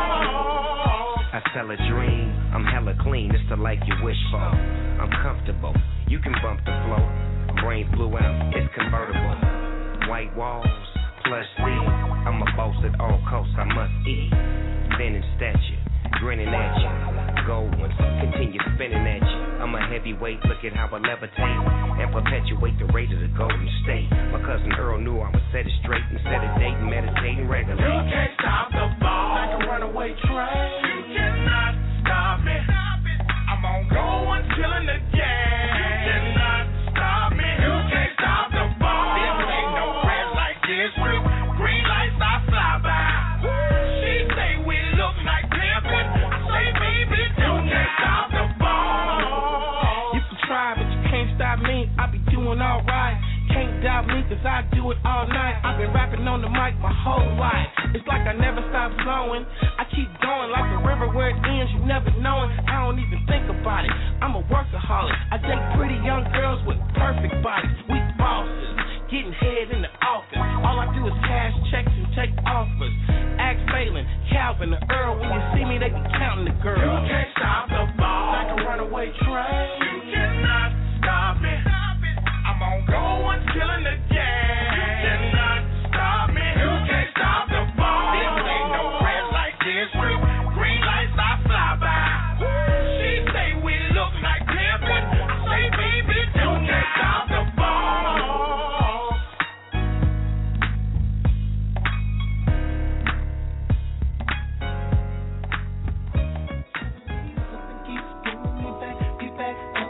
ball. I sell a dream, I'm hella clean, it's the life you wish for. I'm comfortable, you can bump the floor. Brains blew out, it's convertible. White walls, plush seats. I'm a boss at all costs, I must eat. Thin in stature, grinning at you. Gold ones, continue spinning at you. I'm a heavyweight, look at how I levitate and perpetuate the rate of the Golden State. My cousin Earl knew I would set it straight instead of dating, meditating regularly. You can't stop the ball like a runaway train. You cannot stop me. I'm on go until in the game. You cannot stop me. You can't stop the ball. This ain't no red light district. Green lights I fly by. She say we look like pimpin'. I say baby you can't stop the ball. You can try, but you can't stop me. I be doing alright. Can't doubt me, cause I do it all night. I've been rapping on the mic my whole life. It's like I never stop flowing. I keep going like the river where it ends, you never knowing. I don't even think about it. I'm a workaholic. I date pretty young girls with perfect bodies. We bosses, getting head in the office. All I do is cash checks and take offers. Ask Phelan, Calvin, or Earl. When you see me, they be counting the girls. You can't stop the ball like a runaway train. You cannot stop me. I'm on go until in the game. You cannot stop me. You can't stop the ball. This ain't no red light district. Green lights I fly by. She say we look like pimpin'. I say baby you can't stop the ball. Keep me back, get back.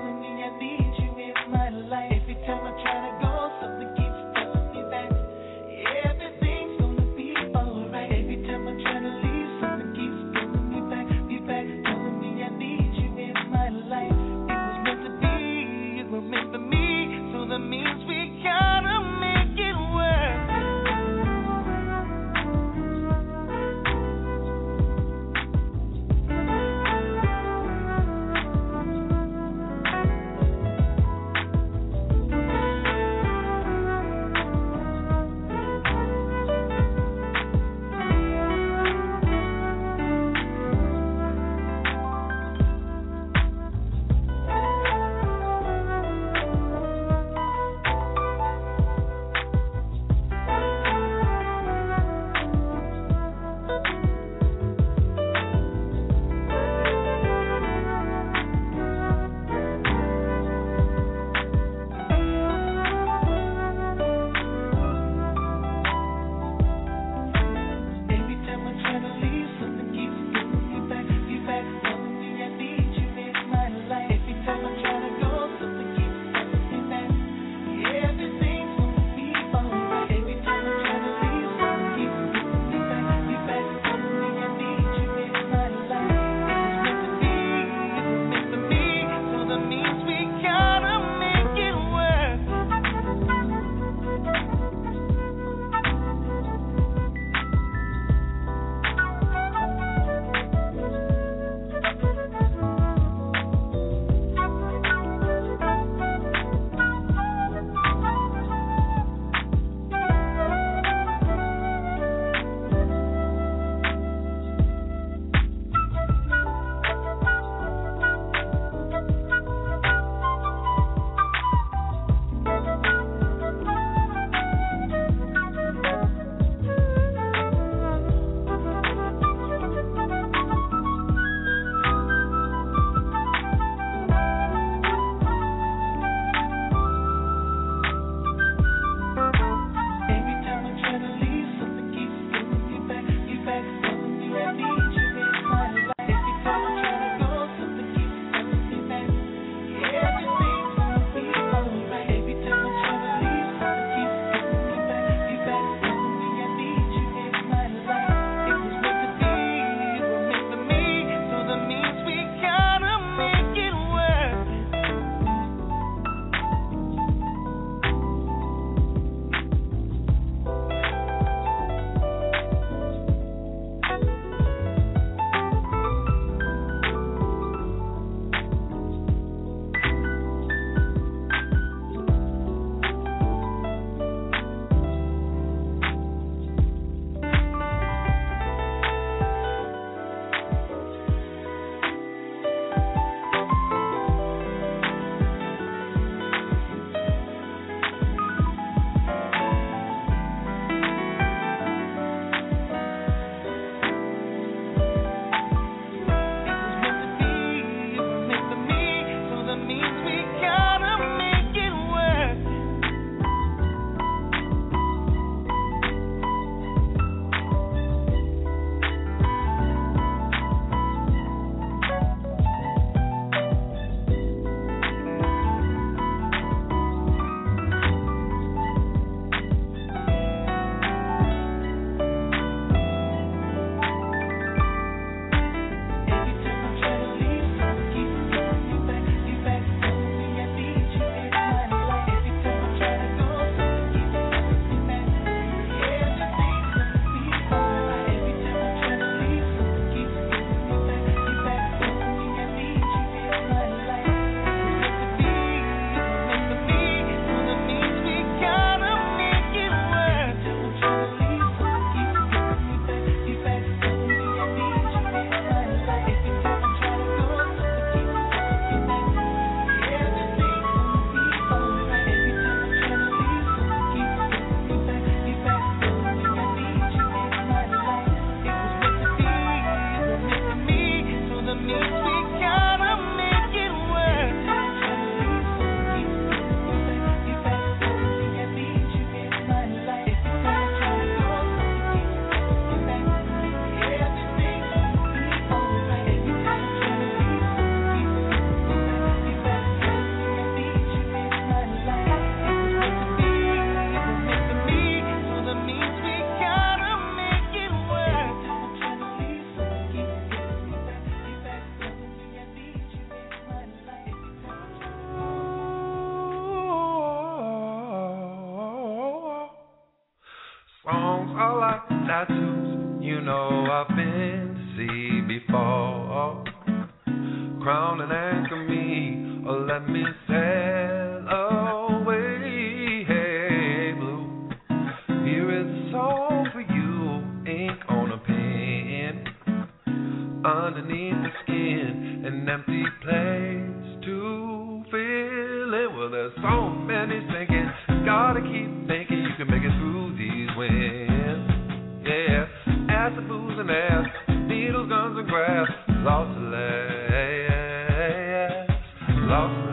tattoos, you know I've been to see before. Crown and anchor me, or let me sail away. Hey, blue, here is a song for you, ink on a pen. Underneath the skin, an empty place to fill it. Well, there's so many thinking, gotta keep thinking you can make it through these winds. Yeah, acid, booze, and ass, needles, guns, and grass, lost to last, lost to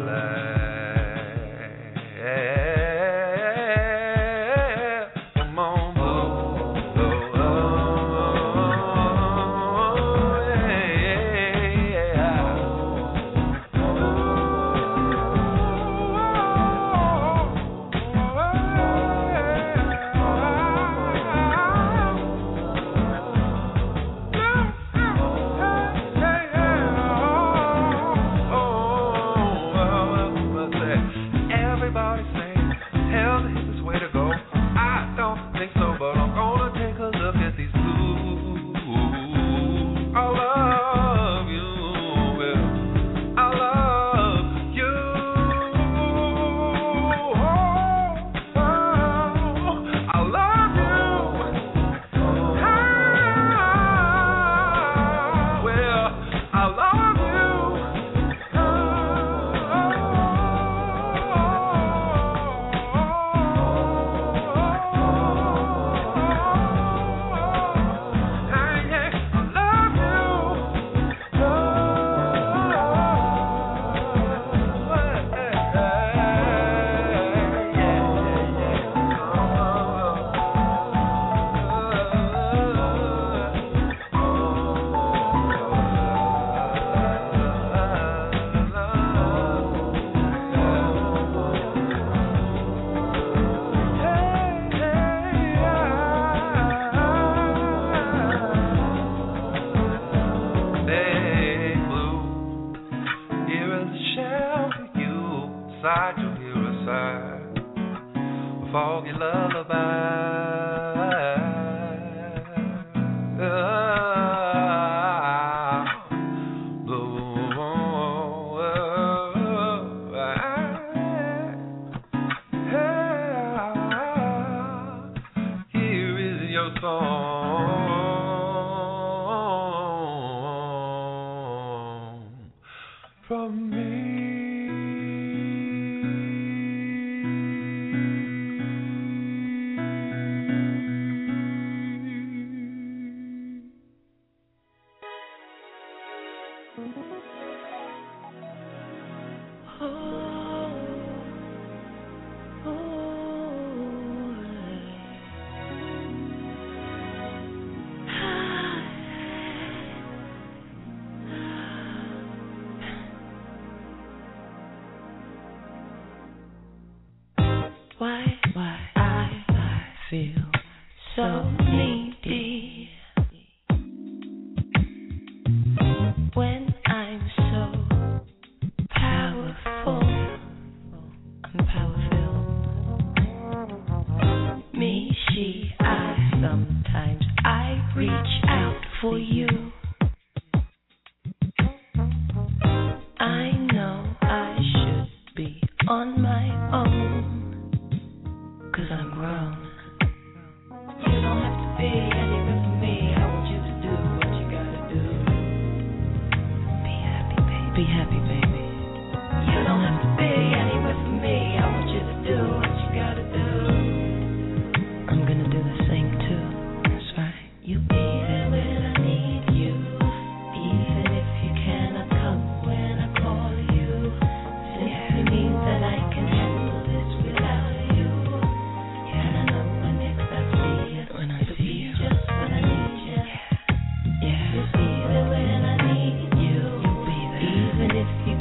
last. Come on, blue. Why I feel so needy when I'm so powerful. I'm powerful. Me, she, I. Sometimes I reach out for you. I know I should be on my own. 'Cause I'm grown. You don't have to be anywhere for me. I want you to do what you gotta do. Be happy, baby. Be happy, baby. You don't have to be anywhere for me. I want you to do what you gotta do. I'm gonna do the same too. That's right. You be there when I need you, even if you cannot come when I call you. Simply means that I can handle this without you. If you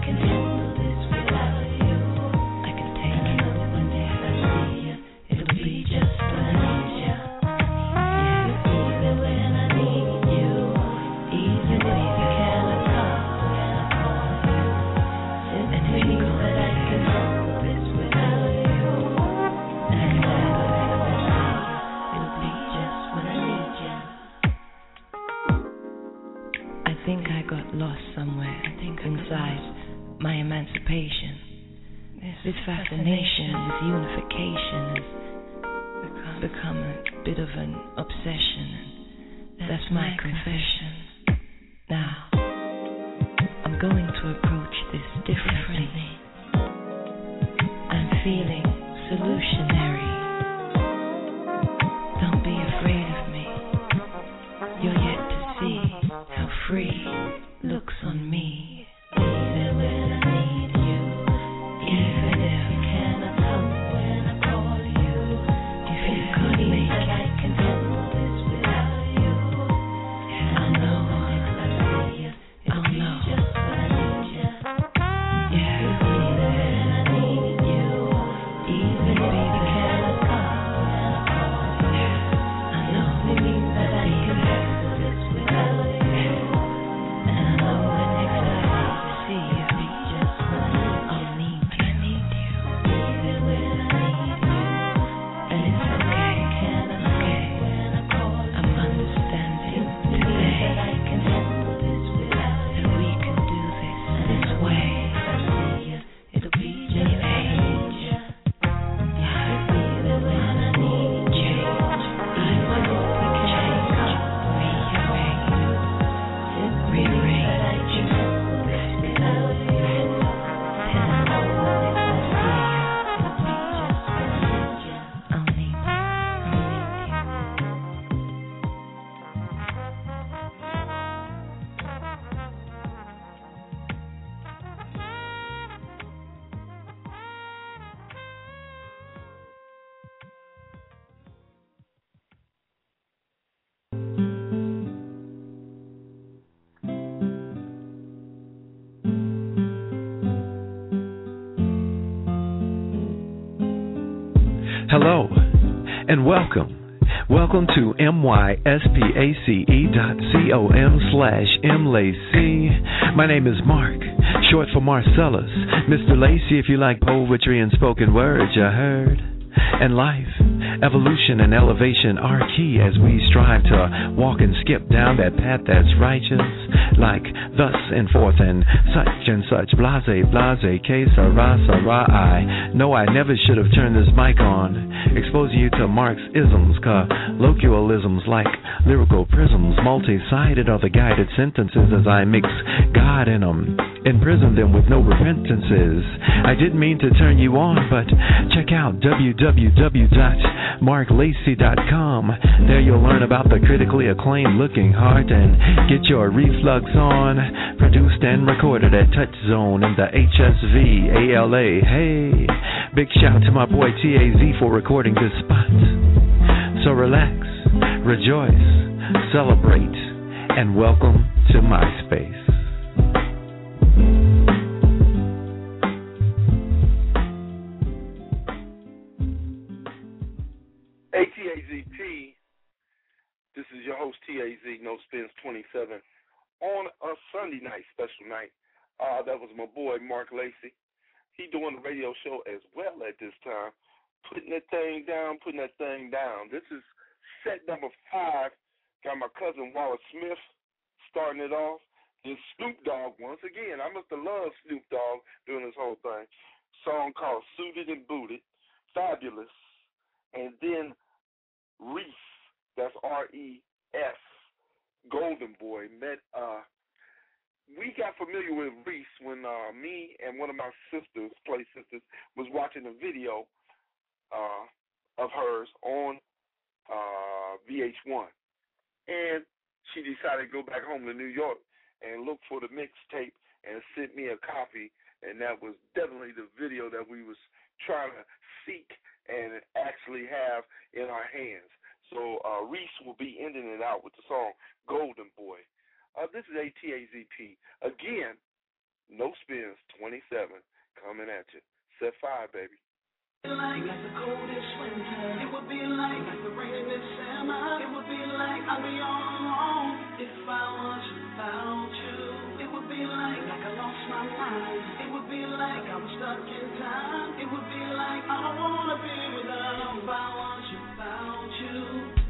This fascination, this unification has become a bit of an obsession, and that's my confession. Now, I'm going to approach this differently. I'm feeling solutionary. Don't be afraid of me. You're yet to see how free looks on me. Even when I need you, even if you cannot come when I call you, if you could make it, I can do this without you. I'll know, I'll know. Just when I need you, yeah. Even when I need you, even if you cannot come when I call you, I know that I can do this without you. And I know that next time I see you, I'll need you. I need you. Even when I need you. And it's okay. It's okay. I'm understanding today that I can handle this without you. That we can do this way. It'll be just change. Even when I need change. Even if we can't rearrange that I can handle this without you. And I know that if I see you, it'll be just when I need you. I'll need you. Hello and welcome. Welcome to mySpace.com/MLacy. My name is Mark, short for Marcellus. Mr. Lacey, if you like poetry and spoken words, you heard. And life, evolution, and elevation are key as we strive to walk and skip down that path that's righteous, like thus and forth and such, blase, que sera, I know I never should have turned this mic on, exposing you to Mark's isms, colloquialisms like lyrical prisms, multi-sided are the guided sentences as I mix God in them, imprison them with no repentances. I didn't mean to turn you on, but check out www.marklacy.com. There you'll learn about the critically acclaimed Looking Heart and get your reflux on. Produced and recorded at Touch Zone in the HSV ALA. Hey, big shout to my boy TAZ for recording this spot. So relax, rejoice, celebrate, and welcome to MySpace. ATAZP, this is your host TAZ, No Spins 27, on a Sunday night, special night. That was my boy Mark Lacey. He doing the radio show as well at this time, putting that thing down. This is set number 5. Got my cousin Wallace Smith starting it off. Then Snoop Dogg once again. I must have loved Snoop Dogg doing this whole thing. Song called Suited and Booted, fabulous. And then Reese, that's R-E-S, Golden Boy, we got familiar with Reese when me and one of my sisters, play sisters, was watching a video of hers on VH1. And she decided to go back home to New York and look for the mixtape and sent me a copy, and that was definitely the video that we was trying to seek and actually have in our hands. So Reese will be ending it out with the song Golden Boy. This is ATAZP. Again, No Spins 27 coming at you. Set 5, baby. Like the coldest winter, it would be like the rain in summer. It would be like I'd be all alone if I wasn't without you. It would be like I lost my mind. It would be like I was stuck in time. It would be like I don't wanna be without if I wasn't without you.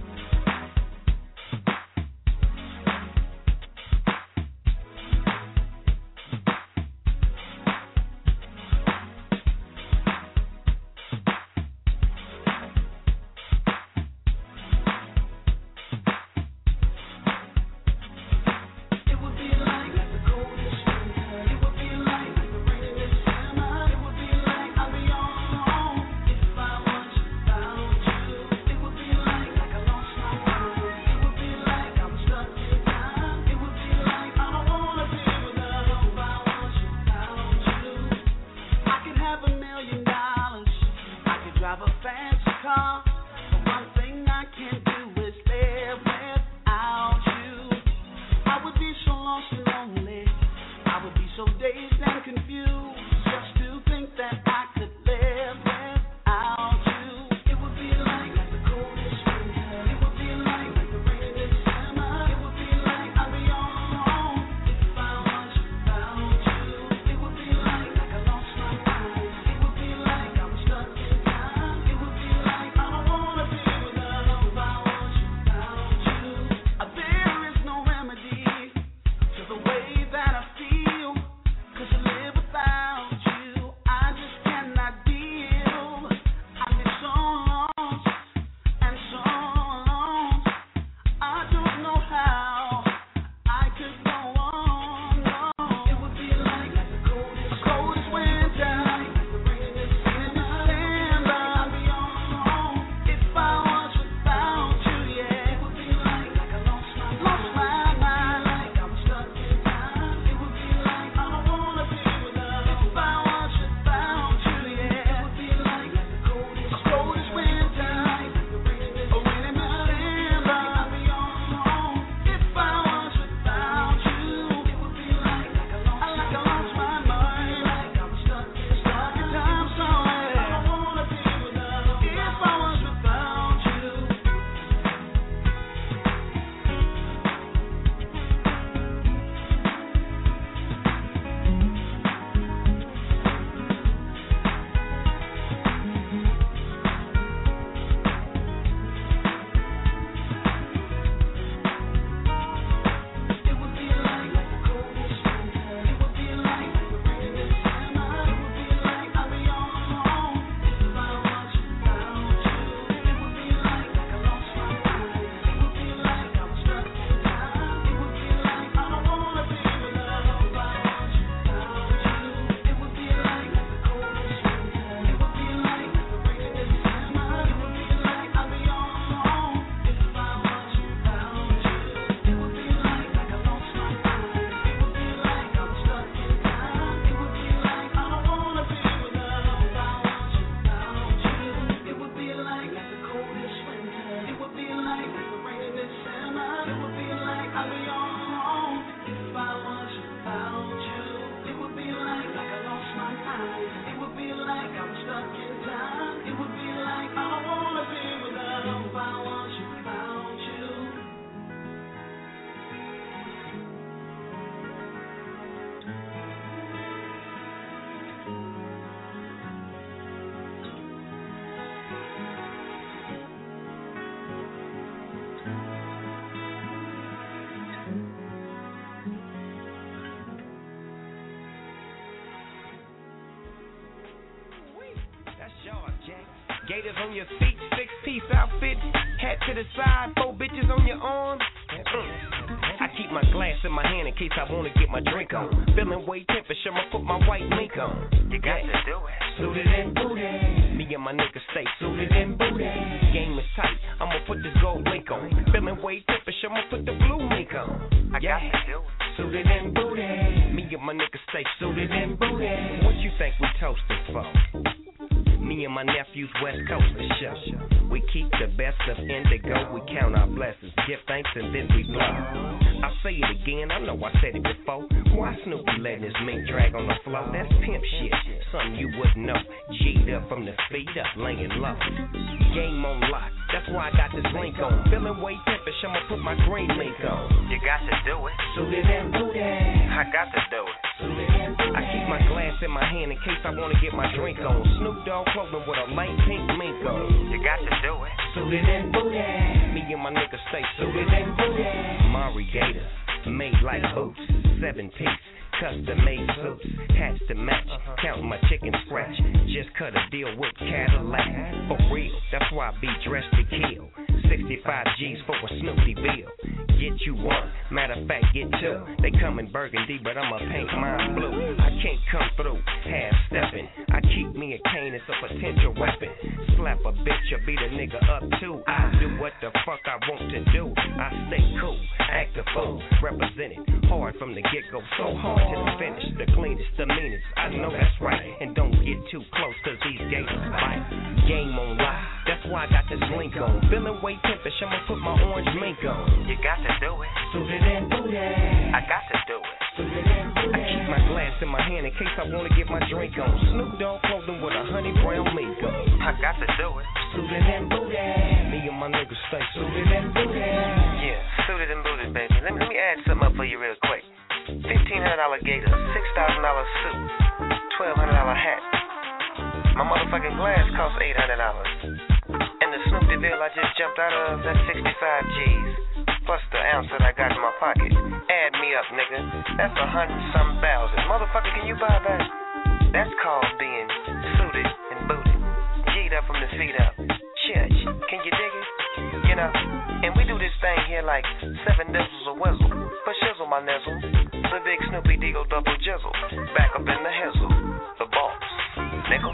Gators on your feet, 6-piece outfit, hat to the side, 4 bitches on your arm. I keep my glass in my hand in case I wanna get my drink on. Feeling way temperature, I'ma put my white mink on. You got to do it. Suited and booted. Me and my niggas stay suited and booted. Game is tight, I'ma put this gold link on. Feeling way temperature, I'ma put the blue mink on. I got to do it. Suited and booted. Me and my niggas stay suited and booted. What you think we toasting for? Me and my nephews West Coast to show. We keep the best of indigo, we count our blessings, give thanks and then we blow. I say it again, I know I said it before. Why Snoopy letting his mink drag on the floor? That's pimp shit, something you wouldn't know. G'd up from the feet up, laying low. Game on lock, that's why I got this link on. Feeling way pimpish, I'ma put my green link on. You got to do it. Suited and booted. I got to do it. I keep my glass in my hand in case I wanna get my drink on. Snoop Dogg clothing with a light pink mink on. You got to do it. Suited and booted. Me and my niggas stay suited and booted. Mari Gators, made like boots, 7-piece. Custom made suits, hats to match. Counting my chicken scratch. Just cut a deal with Cadillac. For real, that's why I be dressed to kill. 65 G's for a Snoopy bill. Get you one, matter of fact, get two. They come in burgundy, but I'ma paint mine blue. I can't come through half stepping. I keep me a cane, it's a potential weapon. Slap a bitch or beat a nigga up too. I do what the fuck I want to do. I stay cool, act a fool, represented hard from the get-go, so hard to the finish. The cleanest, the meanest, I know that's right. And don't get too close, cause these gators bite. Game on live, that's why I got this link on. Feeling way pimpish, I'ma put my orange mink on. You got to do it. Suited and booted. I got to do it. I keep my glass in my hand in case I wanna get my drink on. Snoop Dogg clothing with a honey brown mink on. I got to do it. Suited and booted. Me and my niggas stay suited and booted. Yeah, suited and booted, baby. Let me add something up for you real quick. $1,500 gator, $6,000 suit, $1,200 hat. My motherfucking glass cost $800. And the Snoop DeVille I just jumped out of, that's 65 G's. Plus the ounce that I got in my pocket. Add me up, nigga. That's 100-something thousand. Motherfucker, can you buy that? That's called being suited and booted. G'd up from the feet up. Church, can you dig it? You know, and we do this thing here like 7 dizzles a whizzle. For shizzle my nizzle. The big Snoopy Deagle double jizzle. Back up in the hizzle. The boss. Nickel.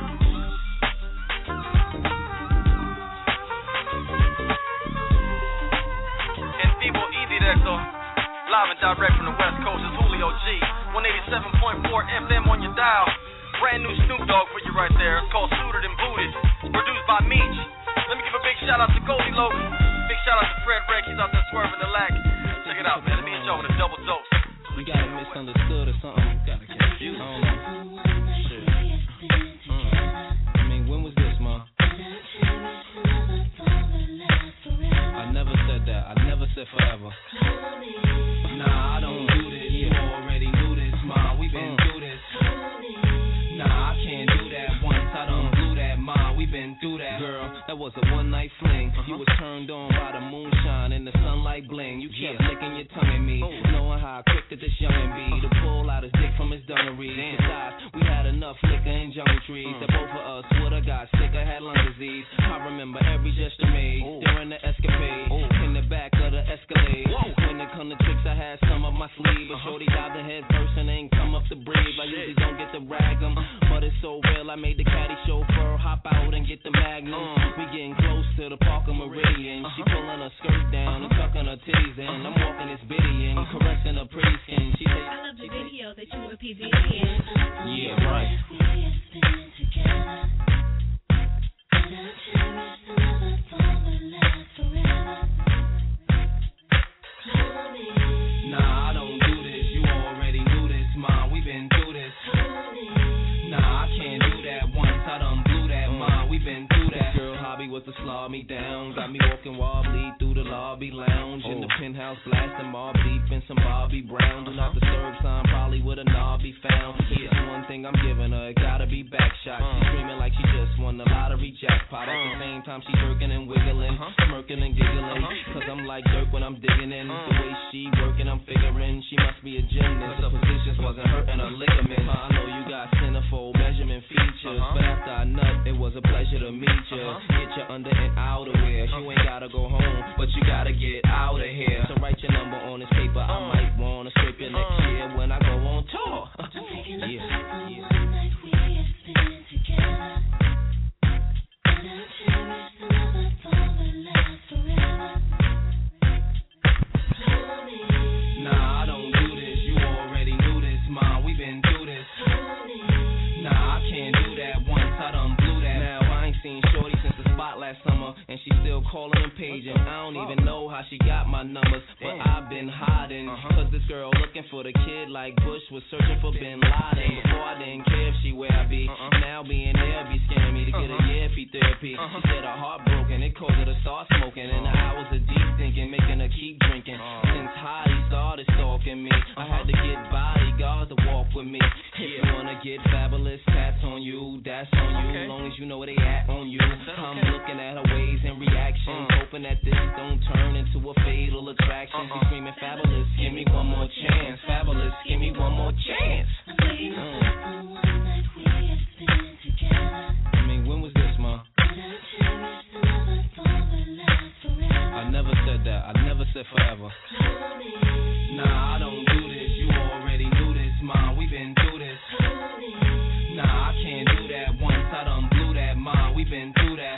Live and direct from the West Coast is Julio G. 187.4 FM on your dial. Brand new Snoop Dogg for you right there. It's called Suited and Booted. It's produced by Meech. Let me give a big shout out to Goldie Loc. Big shout out to Fred Reck. He's out there swerving the lack. Check it out, man. Let me enjoy with a double dose. We got it misunderstood or something. Got it confused. I don't know. Shit. I mean, when was this, man? I never said that. I never said forever. Nah, I don't do this. You already knew this, ma. We been through this. Nah, I can't do that once. I don't do that, ma. We been through that. Girl, that was a one-night fling. You was turned on by the moonshine and the sunlight bling. You kept licking your tongue at me, knowing how quick that this youngin' be to pull out his dick from his dungaree. Besides, we had enough liquor and jungle trees that both of us would've got sick or had lung disease. I remember every gesture made during the escapade in the back of the Escalade. When it come to tricks, I had some up my sleeve, but shorty dived the head first and ain't come up to breathe. I usually don't get to rag 'em, but it's so real. I made the caddy chauffeur hop out and get the Magnum. We getting close to the Parker Meridian. She pulling her skirt down and tucking her titties in. I'm walking this bitty and caressing her pretty skin. She say, I love the video that you and PV in. Yeah, right. Nah, I don't do this. You already knew this, ma. We been through this. Nah, I can't do that once. I done blew that, ma. We been through that. Girl, hobby was to slow me down. Got me walking wobbly through the lobby lounge. In the penthouse blasting Mobb Deep and some Bobby Brown. Do not disturb sign, probably with a knob be found. Yeah, one thing I'm giving her, it gotta be back shot. She screaming like she just won the lottery jackpot. At the same time she jerking and wiggling, smirking and giggling. Cause I'm like Dirk when I'm digging in. The way she working, I'm figuring she must be a gymnast. Her positions wasn't hurting her ligaments. I know you got centerfold measurement features, but after I nut, it was a pleasure to meet you. Get your under and outerwear. You ain't gotta go home, but you gotta get out of here. So write your number on this paper. I might wanna scrape you next year when I go on tour. Nah, I don't do this. You already knew this, ma. We been through this. Nah, I can't do that once. I done blew that. she still calling and paging. I don't even know how she got my numbers, but I've been hiding. Cause this girl looking for the kid like Bush was searching for Bin Laden. Before I didn't care if she where I be. Now being there be scaring me to get a year-fee therapy. She said her heart broken, it caused her to start smoking. And the hours of deep thinking, making her keep drinking. Since Heidi started stalking me, I had to get bodyguards to walk with me. If you wanna get fabulous, tats on you, that's on you. As long as you know where they at on you. I'm looking at her ways and reactions, hoping that this don't turn into a fatal attraction. She's screaming fabulous, give me one more chance. Fabulous, give me one more chance. I mean, when was this, ma? I never said that. I never said forever. Nah, I don't do this. You already knew this, ma. We been through this. Nah, I can't do that. Once I done blew that, ma. We been through that.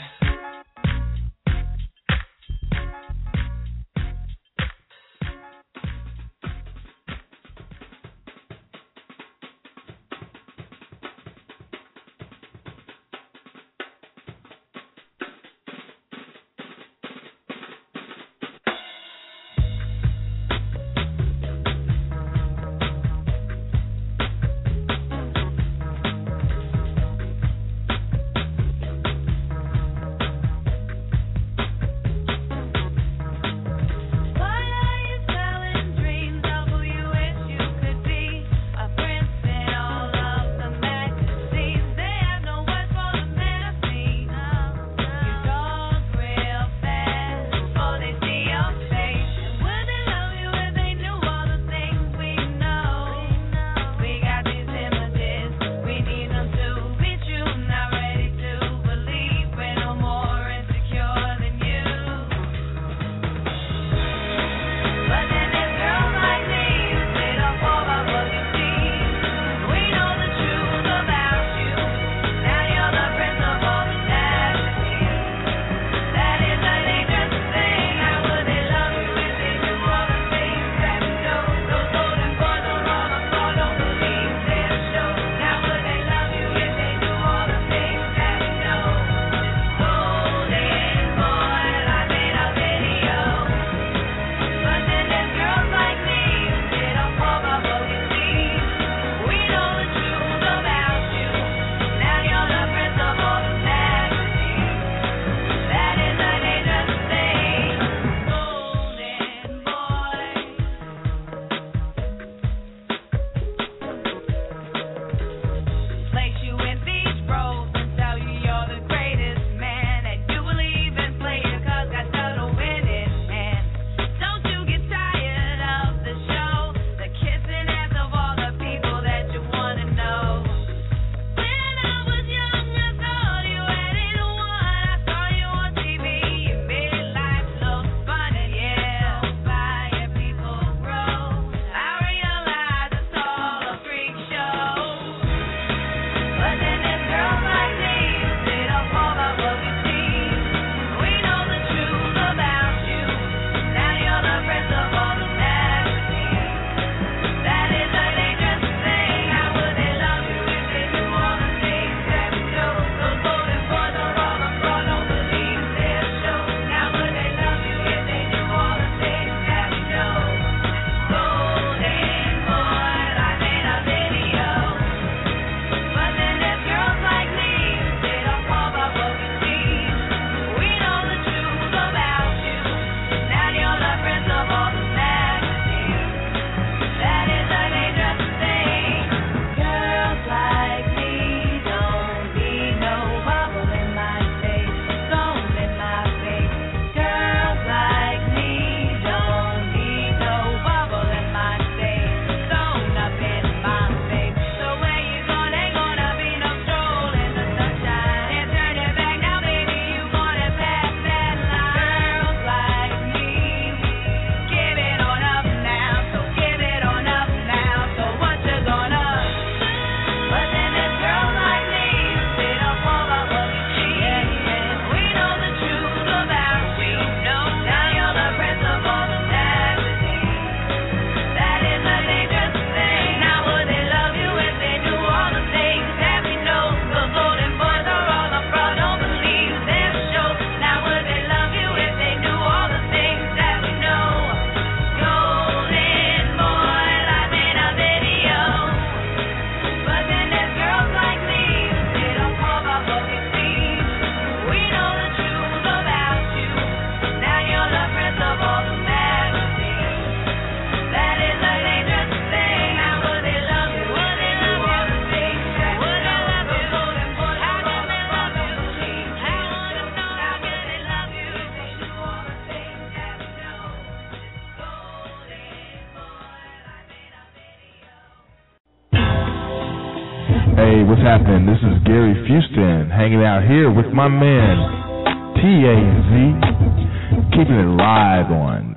Hey, what's happening? This is Gary Fuston hanging out here with my man TAZ, keeping it live on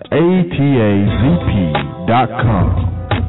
ATAZP.com.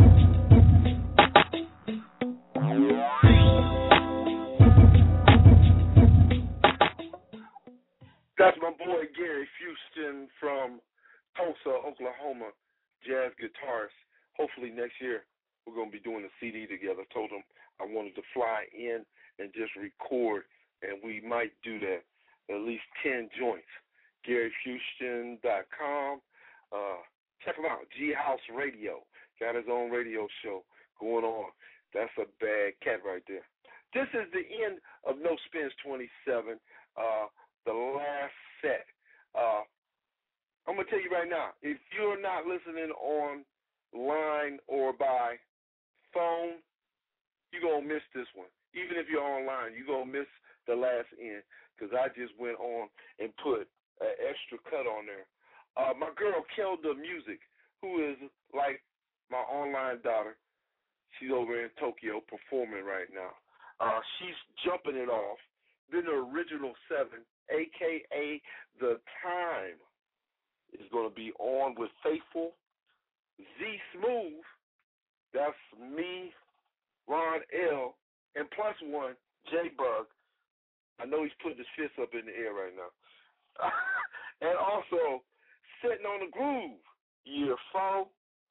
That's my boy Gary Fuston from Tulsa, Oklahoma, jazz guitarist. Hopefully next year we're going to be doing a CD together. I told him I wanted to fly in and just record, and we might do that, at least 10 joints. GaryFuston.com. Check him out, G House Radio. Got his own radio show going on. That's a bad cat right there. This is the end of No Spins 27, the last set. I'm going to tell you right now, if you're not listening online or by phone, you're going to miss this one. Even if you're online, you're going to miss the last end because I just went on and put an extra cut on there. My girl, Kelda Music, who is like my online daughter, she's over in Tokyo performing right now. She's jumping it off. Then the original 7, a.k.a. The Time, is going to be on with Faithful, Z Smooth, that's me, Ron L, and plus one, J-Bug. I know he's putting his fists up in the air right now. And also, Sitting on the Groove, Year 4.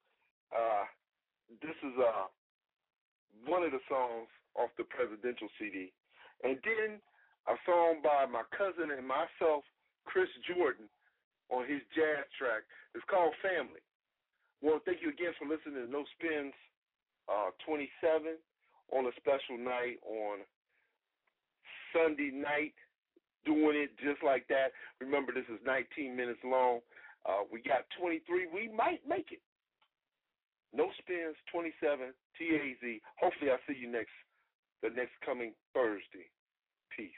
This is one of the songs off the Presidential CD. And then a song by my cousin and myself, Chris Jordan, on his jazz track. It's called Family. Well, thank you again for listening to No Spins 27 on a special night on Sunday night, doing it just like that. Remember, this is 19 minutes long. We got 23. We might make it. No Spins 27, TAZ. Hopefully I'll see you the next coming Thursday. Peace.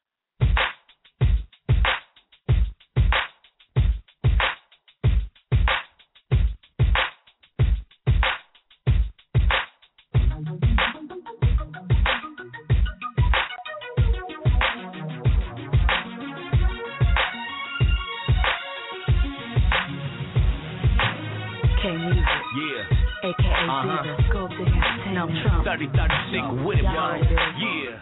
Now Trump 30-36 with it, bro. Yeah.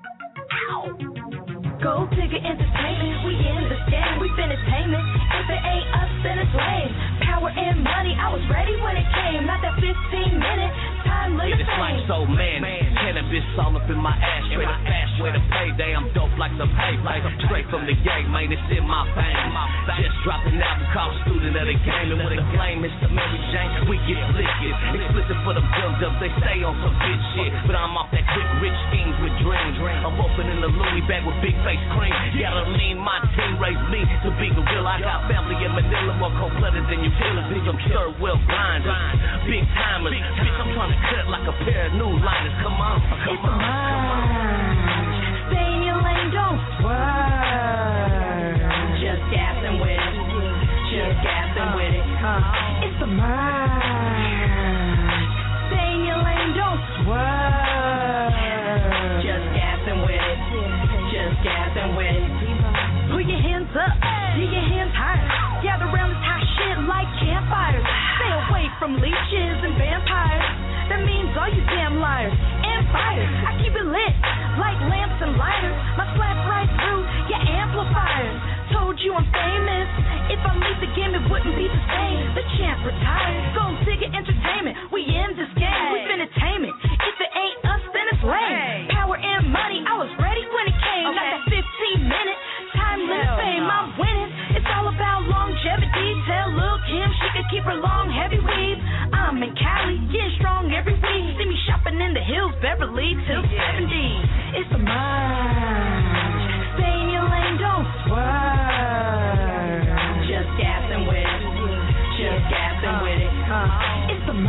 Gold digger entertainment, we in the game, we entertainment. If it ain't us, then it's lame. Power and money, I was ready when it came. Not that 15 minutes, time limit. This life so man, cannabis all up in my ass. Straight up fast, way to payday. I'm dope like the pay. Like I'm straight from the game, man. It's in my veins. Just dropped an album called Student of the Game. And with a flame, Mr. Mary Jane, we get liquid. Explicit for the gummed up, they stay on some bitch shit. But I'm off that quick, rich schemes with dreams. I'm opening the Louis bag with big face cream. Gotta lean, my team raised me to be gorilla. I got family in Manila, more cold-blooded than you feel. Bitch, I'm sure well grinders, big timers. Bitch, I'm trying to cut like a pair of new liners. Come on, come on, come on. Stay in your lane, don't swerve. Just gassing with it, just gassing with it. It's the merge. Stay in your lane, don't swerve. Just gassing with it, just gassing with it. Put your hands up, get your hands higher. Gather around this hot shit like campfires. Stay away from leeches and vampires. That means all you damn liars and fighters. I keep it lit like lamps and lighters. My slap right through your amplifiers. Told you I'm famous. If I leave the game, it wouldn't be the same. The champ retired. Gold digger entertainment. We in this game. We entertainment. If it ain't us, then it's lame. Power and money. I was ready when it came. Not that 15-minute time limit fame. I'm winning. It's all about longevity. Tell Lil' Kim she could keep her long, heavy weave. I'm in Cali, getting strong every week. See me shopping in the hills, Beverly, till 70. It's the merge. Stay in your lane, don't swerve. Just gassing with it, just gassing with it. It's the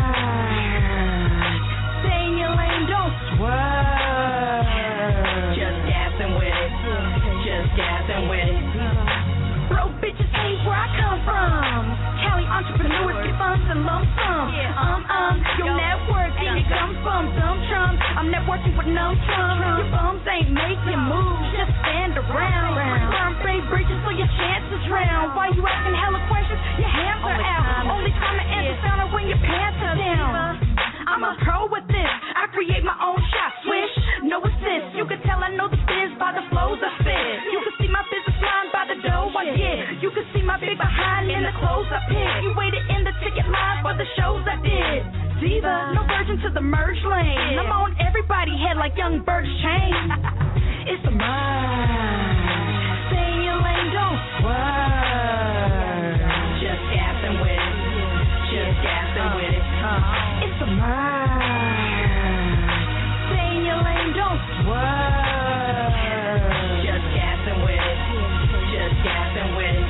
merge. Stay in your lane, don't swerve. Just gassing with it, just gassing with it. Broke bitches hate where I come from. Cali entrepreneurs get funds and lump sum. Your network and you come from dumb trums. I'm networking with Trump. Your bums ain't making moves, just stand around. Burn fake bridges so your chances drown. Why you asking hella questions? Your hands are out. Only time to answer sound when your pants are down. I'm a pro with this. I create my own shot. Swish, no assist. You can tell I know the biz by the flows I spit. You can see my business line by the dough I get. You can see my big behind in the clothes I pick. You waited in the ticket line for the shows I did. Diva, no virgin to the merge lane. I'm on everybody's head like young Bird's chain. It's a merge. Stay in your lane, don't swerve. Just gassing with it. Just gassing with it. It's a merge. Stay in your lane, don't swerve. Just gassing with it. Just gassing with it.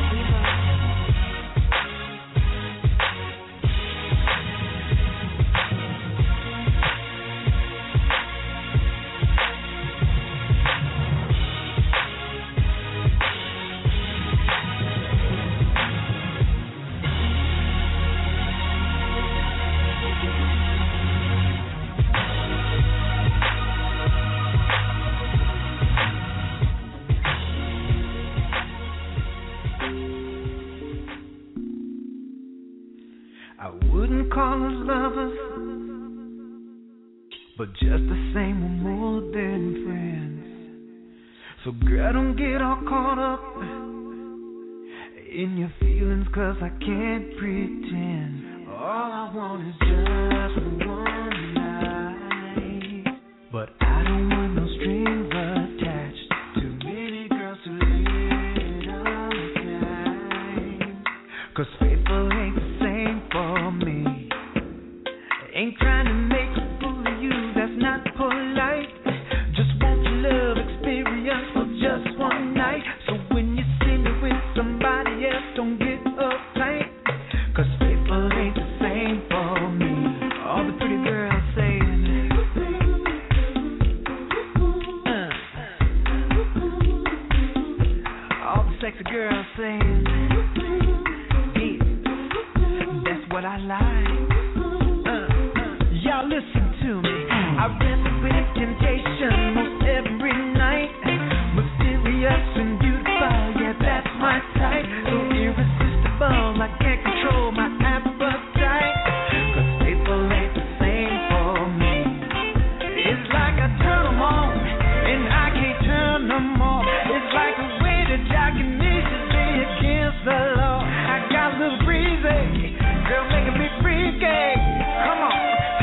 I wouldn't call us lovers, but just the same, we're more than friends. So girl, don't get all caught up in your feelings, 'cause I can't pretend. All I want is just one night, but I don't want no strings attached. Too many girls to live on time, 'cause faithful ain't the same for me. Ain't trying to make a fool of you, that's not polite. Just want your love experience for just one night. So when you see me with somebody else, don't get uptight, 'cause faithful ain't the same for me. All the pretty girls saying, all the sexy girls saying, yeah, that's what I like. Y'all listen to me. I wrestle with temptation most every night. Mysterious and beautiful, yeah, that's my type. So irresistible, I can't control my appetite. 'Cause faithful ain't the same for me. It's like I turn them on and I can't turn them off. It's like a way that I can easily against the law. I got a little breezy, girl making me freaky. Come on.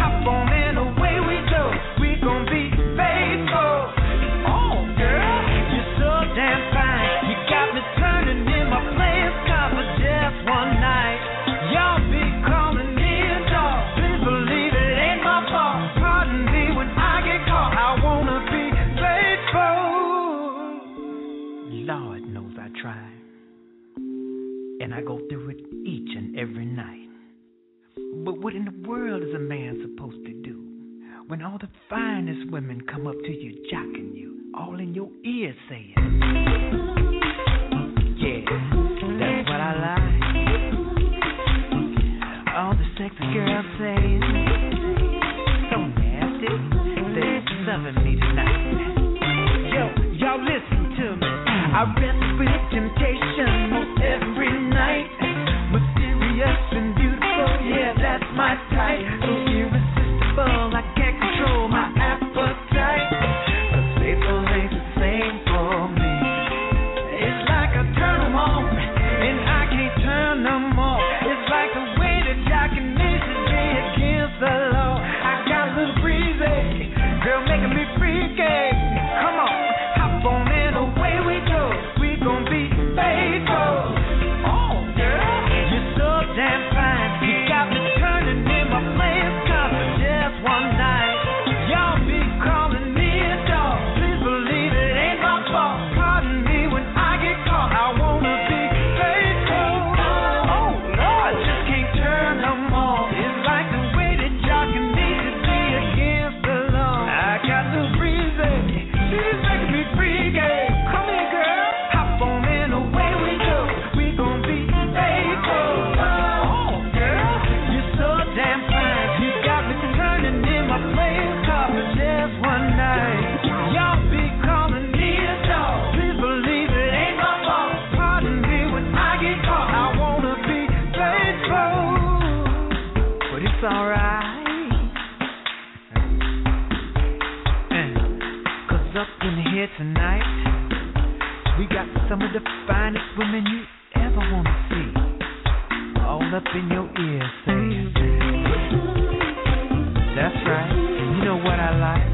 And I go through it each and every night. But what in the world is a man supposed to do when all the finest women come up to you, jocking you, all in your ear saying, yeah, that's what I like. All the sexy girls saying, so nasty, they're loving me tonight. Yo, y'all listen to me. I wrestle with temptation most every night. Mysterious and beautiful, yeah, that's my type. So irresistible, I can't control my appetite. 'Cause faithful ain't the same for me. It's like I turn them on and I can't turn them off. It's like the way that I can easily against the law. I got a little breezy, girl making me freaky. Come on, hop on and away we go. We gon' be faithful. Oh, girl, you're so damn fine. You got me turning in my place, 'cause for just one night, y'all be calling me a dog. Please believe it ain't my fault. Pardon me when I get caught. I wanna be faithful. Oh, Lord, I just can't turn them off. It's like the way that y'all can need to be against the law. I got the breezy, up in here tonight. We got some of the finest women you ever want to see. All up in your ear saying, that's right, and you know what I like?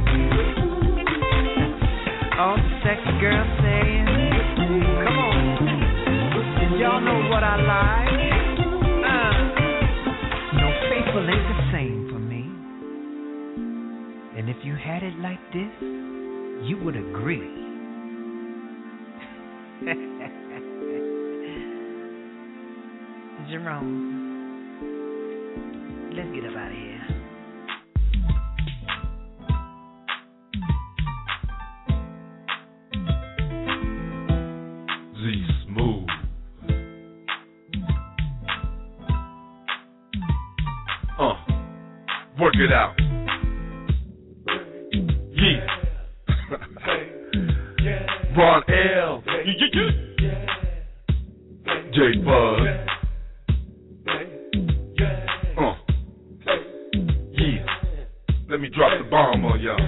All the sexy girls saying, come on, and y'all know what I like? No, faithful ain't the same for me. And if you had it like this, you would agree. Jerome, let's get up out of here. Z Smooth. Work it out. Yeah. Ron L. J Buzz. Yeah. Let me drop the bomb on y'all.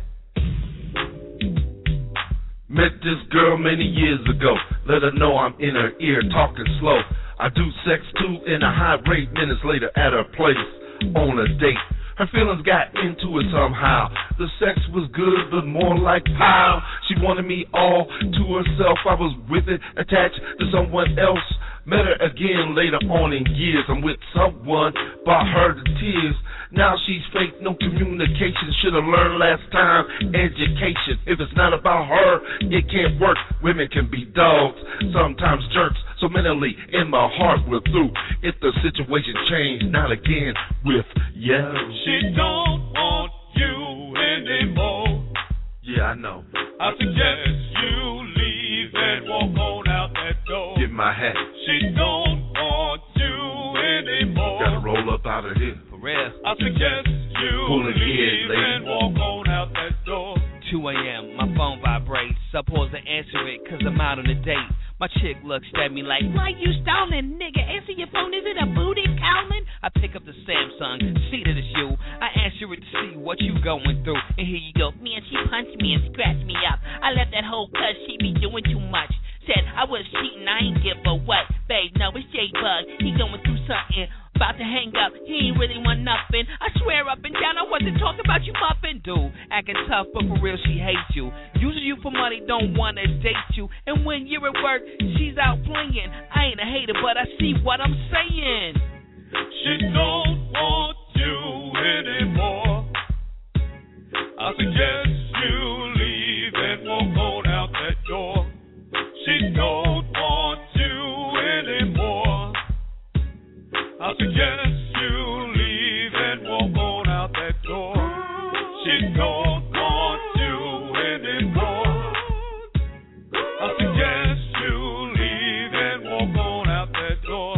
Met this girl many years ago. Let her know I'm in her ear talking slow. I do sex too in a high rate. Minutes later at her place on a date. Her feelings got into it somehow. The sex was good, but more like pow. She wanted me all to herself. I was with it, attached to someone else. Met her again later on in years. I'm with someone, brought her to tears. Now she's fake, no communication. Should've learned last time, education. If it's not about her, it can't work. Women can be dogs, sometimes jerks. So mentally, in my heart, we're through. If the situation changed, not again with yeah. She don't want you anymore. Yeah, I know. I suggest you leave and walk on out that door. Get my hat. She don't want you anymore. Gotta roll up out of here. For real. I suggest you leave and walk on out that door. 2 a.m., my phone vibrates. I pause to answer it, cause I'm out on a date. My chick looks at me like, why you stalling, nigga? Answer your phone, is it a booty calling? I pick up the Samsung, see that it's you. I answer it to see what you going through. And here you go, man, she punched me and scratched me up. I left that hoe cause she be doing too much. Said I was cheating, I ain't give a what. Babe, no, it's J-Bug, he going through something. About to hang up, he ain't really want nothing. I swear up and down I want to talk about you muffin. Dude, acting tough, but for real she hates you. Using you for money, don't wanna date you. And when you're at work, she's out playing. I ain't a hater, but I see what I'm saying. She don't want you anymore. I suggest you leave and walk on out that door. She don't want you anymore. I suggest you leave and walk on out that door. She don't want you anymore. I suggest you leave and walk on out that door.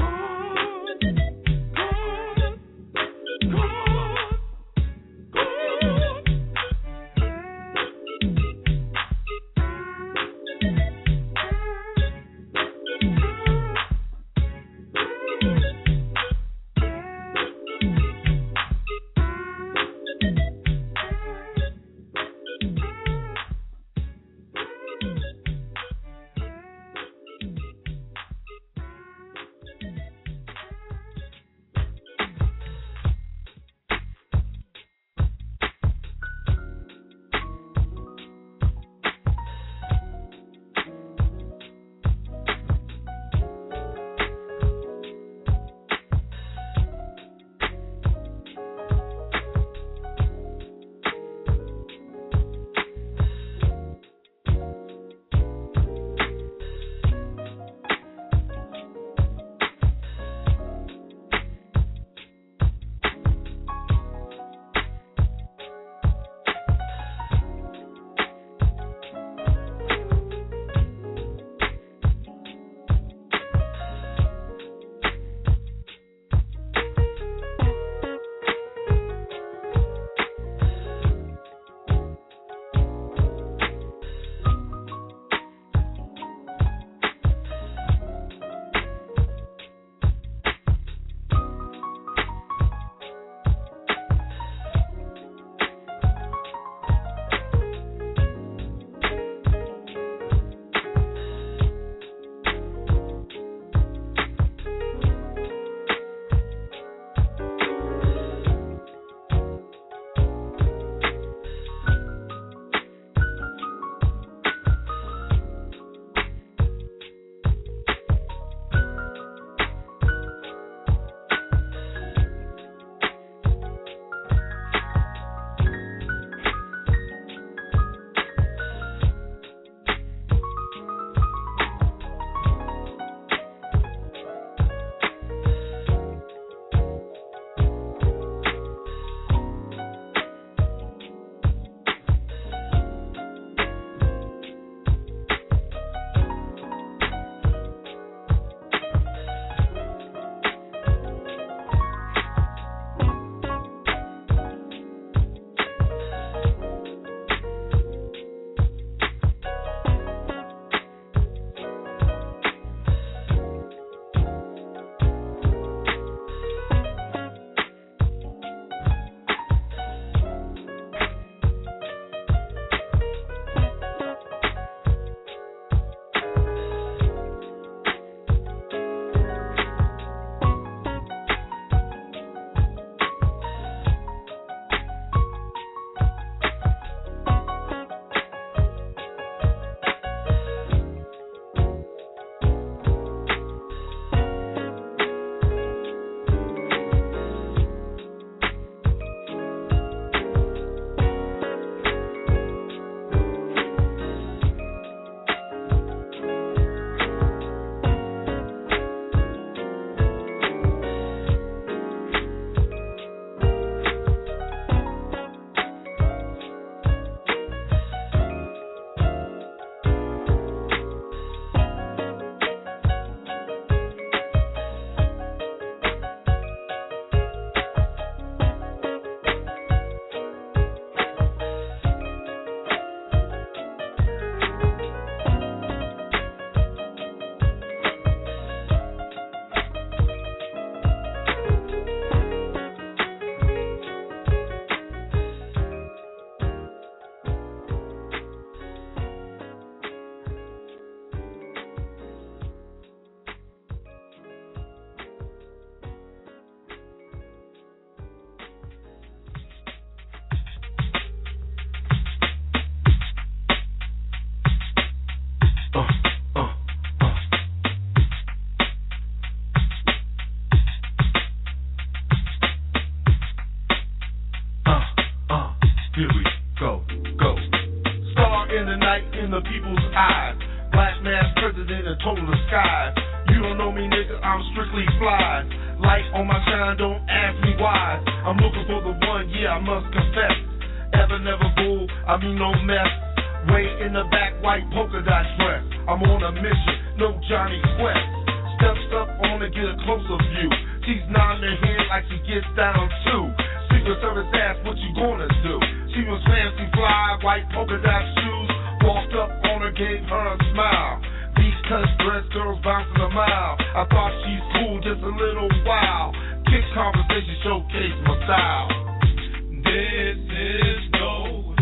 in the night in the people's eyes. Black mass president and total the skies. You don't know me, nigga, I'm strictly fly. Light on my shine, don't ask me why. I'm looking for the one, yeah, I must confess. Ever never fool, I mean no mess. Way in the back, white polka dot dress. I'm on a mission, no Johnny Quest. Steps up on to get a closer view. She's nodding her head like she gets down too. Secret Service asked what you gonna do. She was fancy fly, white polka dot shoes. Walked up on her, gave her a smile. These cut dress girls bouncing a mile. I thought she's cool just a little while. Kick conversation, showcase my style. This is no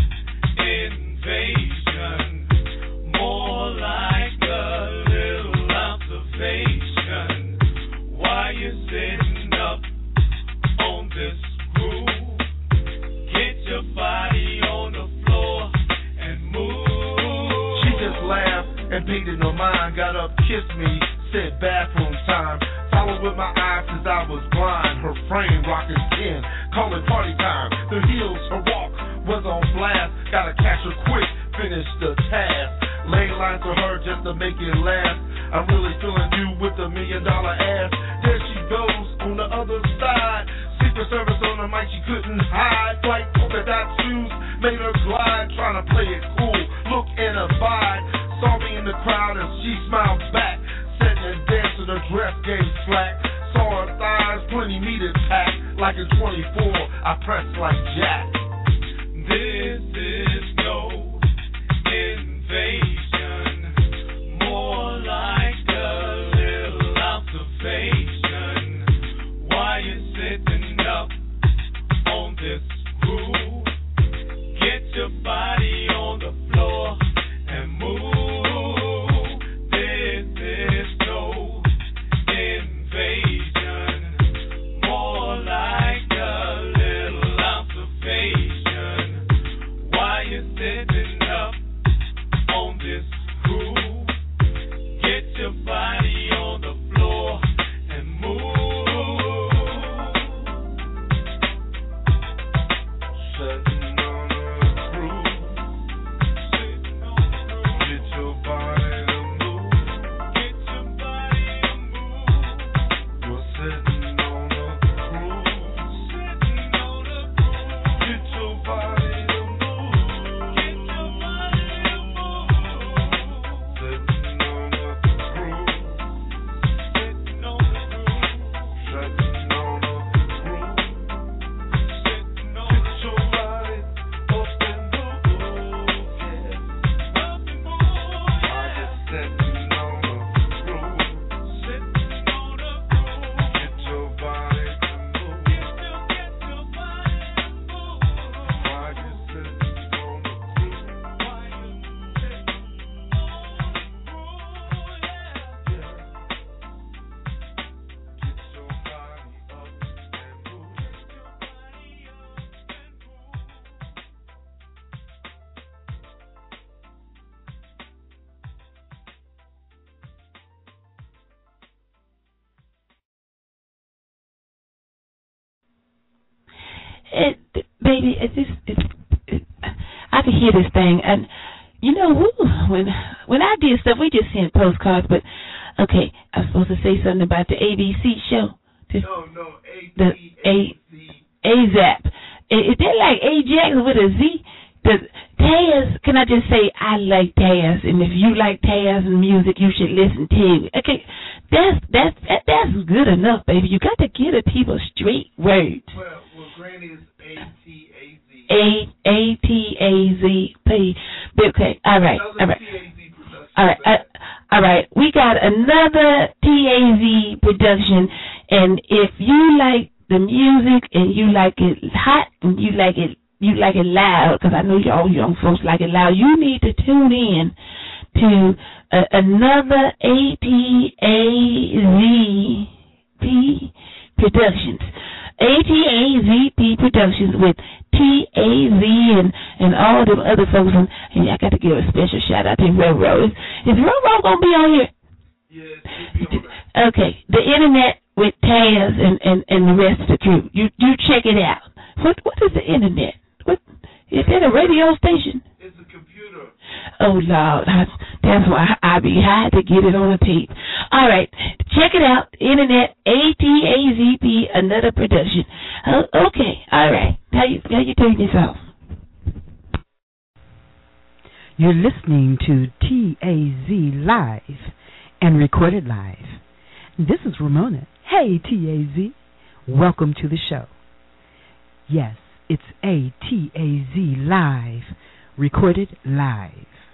invasion, more like a little observation. Why you sitting up on this groove? Get your body on the floor and move. She just laughed and paid it no mind. Got up, kissed me, said bathroom time. Followed with my eyes since I was blind. Her frame rocking 10, call it party time. The heels, her walk was on blast. Gotta catch her quick, finish the task. Lay lines to her just to make it last. I'm really feeling you with the $1 million ass. There she goes on the other side. Secret Service on the mic, she couldn't hide. White polka dot shoes made her glide. Trying to play it cool, look and abide. Saw me in the crowd and she smiled back. Sitting and dancing, her dress gave slack. Saw her thighs, plenty meat packed. Like in 24, I pressed like Jack. This is no invasion, more like a little observation. Why you sitting up on this groove? Get your body on the floor and move. This is no invasion, more like a little observation. Why you sitting up on this groove? Get your body on the floor and move. Sitting on the groove. Get your body to move. Get your body to move. You're sitting on the groove. Sitting on the groove. Get your body to move. Get your body to move. Sitting on the groove. Sitting on the groove. Sitting on the groove. Sitting on Get your body up and move, yeah. up and move. I just sitting on the groove. Sitting on the groove. Get your body to move. Get your body to move. I just sitting on the groove. Why you sitting on the groove? Yeah. Get your body up and move. Baby, I can hear this thing, and you know, when I did stuff, we just sent postcards. But okay, I'm supposed to say something about the ABC show. No, The AZAP. Is that like Ajax with a Z? Taz, can I just say I like Taz, and if you like Taz and music, you should listen to. Okay, that's good enough, baby. You got to give the people straight words. Well, Granny is ATAZ. ATAZP. Okay, all right. All right. We got another TAZ production, and if you like the music and you like it hot and you like it loud, because I know all young folks like it loud, you need to tune in to another ATAZP Productions. ATAZP Productions with TAZ and all them other folks. And I got to give a special shout out to Roro. Is Roro going to be on here? Yes, he'll be on there. Okay. The internet with Taz and the rest of the crew. You check it out. What is the internet? What is that, a radio station? It's a computer. Oh, Lord. That's why I be high to get it on a tape. All right. Check it out. Internet, ATAZP, another production. Okay. All right. How you turn this off? You're listening to TAZ Live and recorded live. This is Ramona. Hey, TAZ. Welcome to the show. Yes, it's ATAZ Live, recorded live.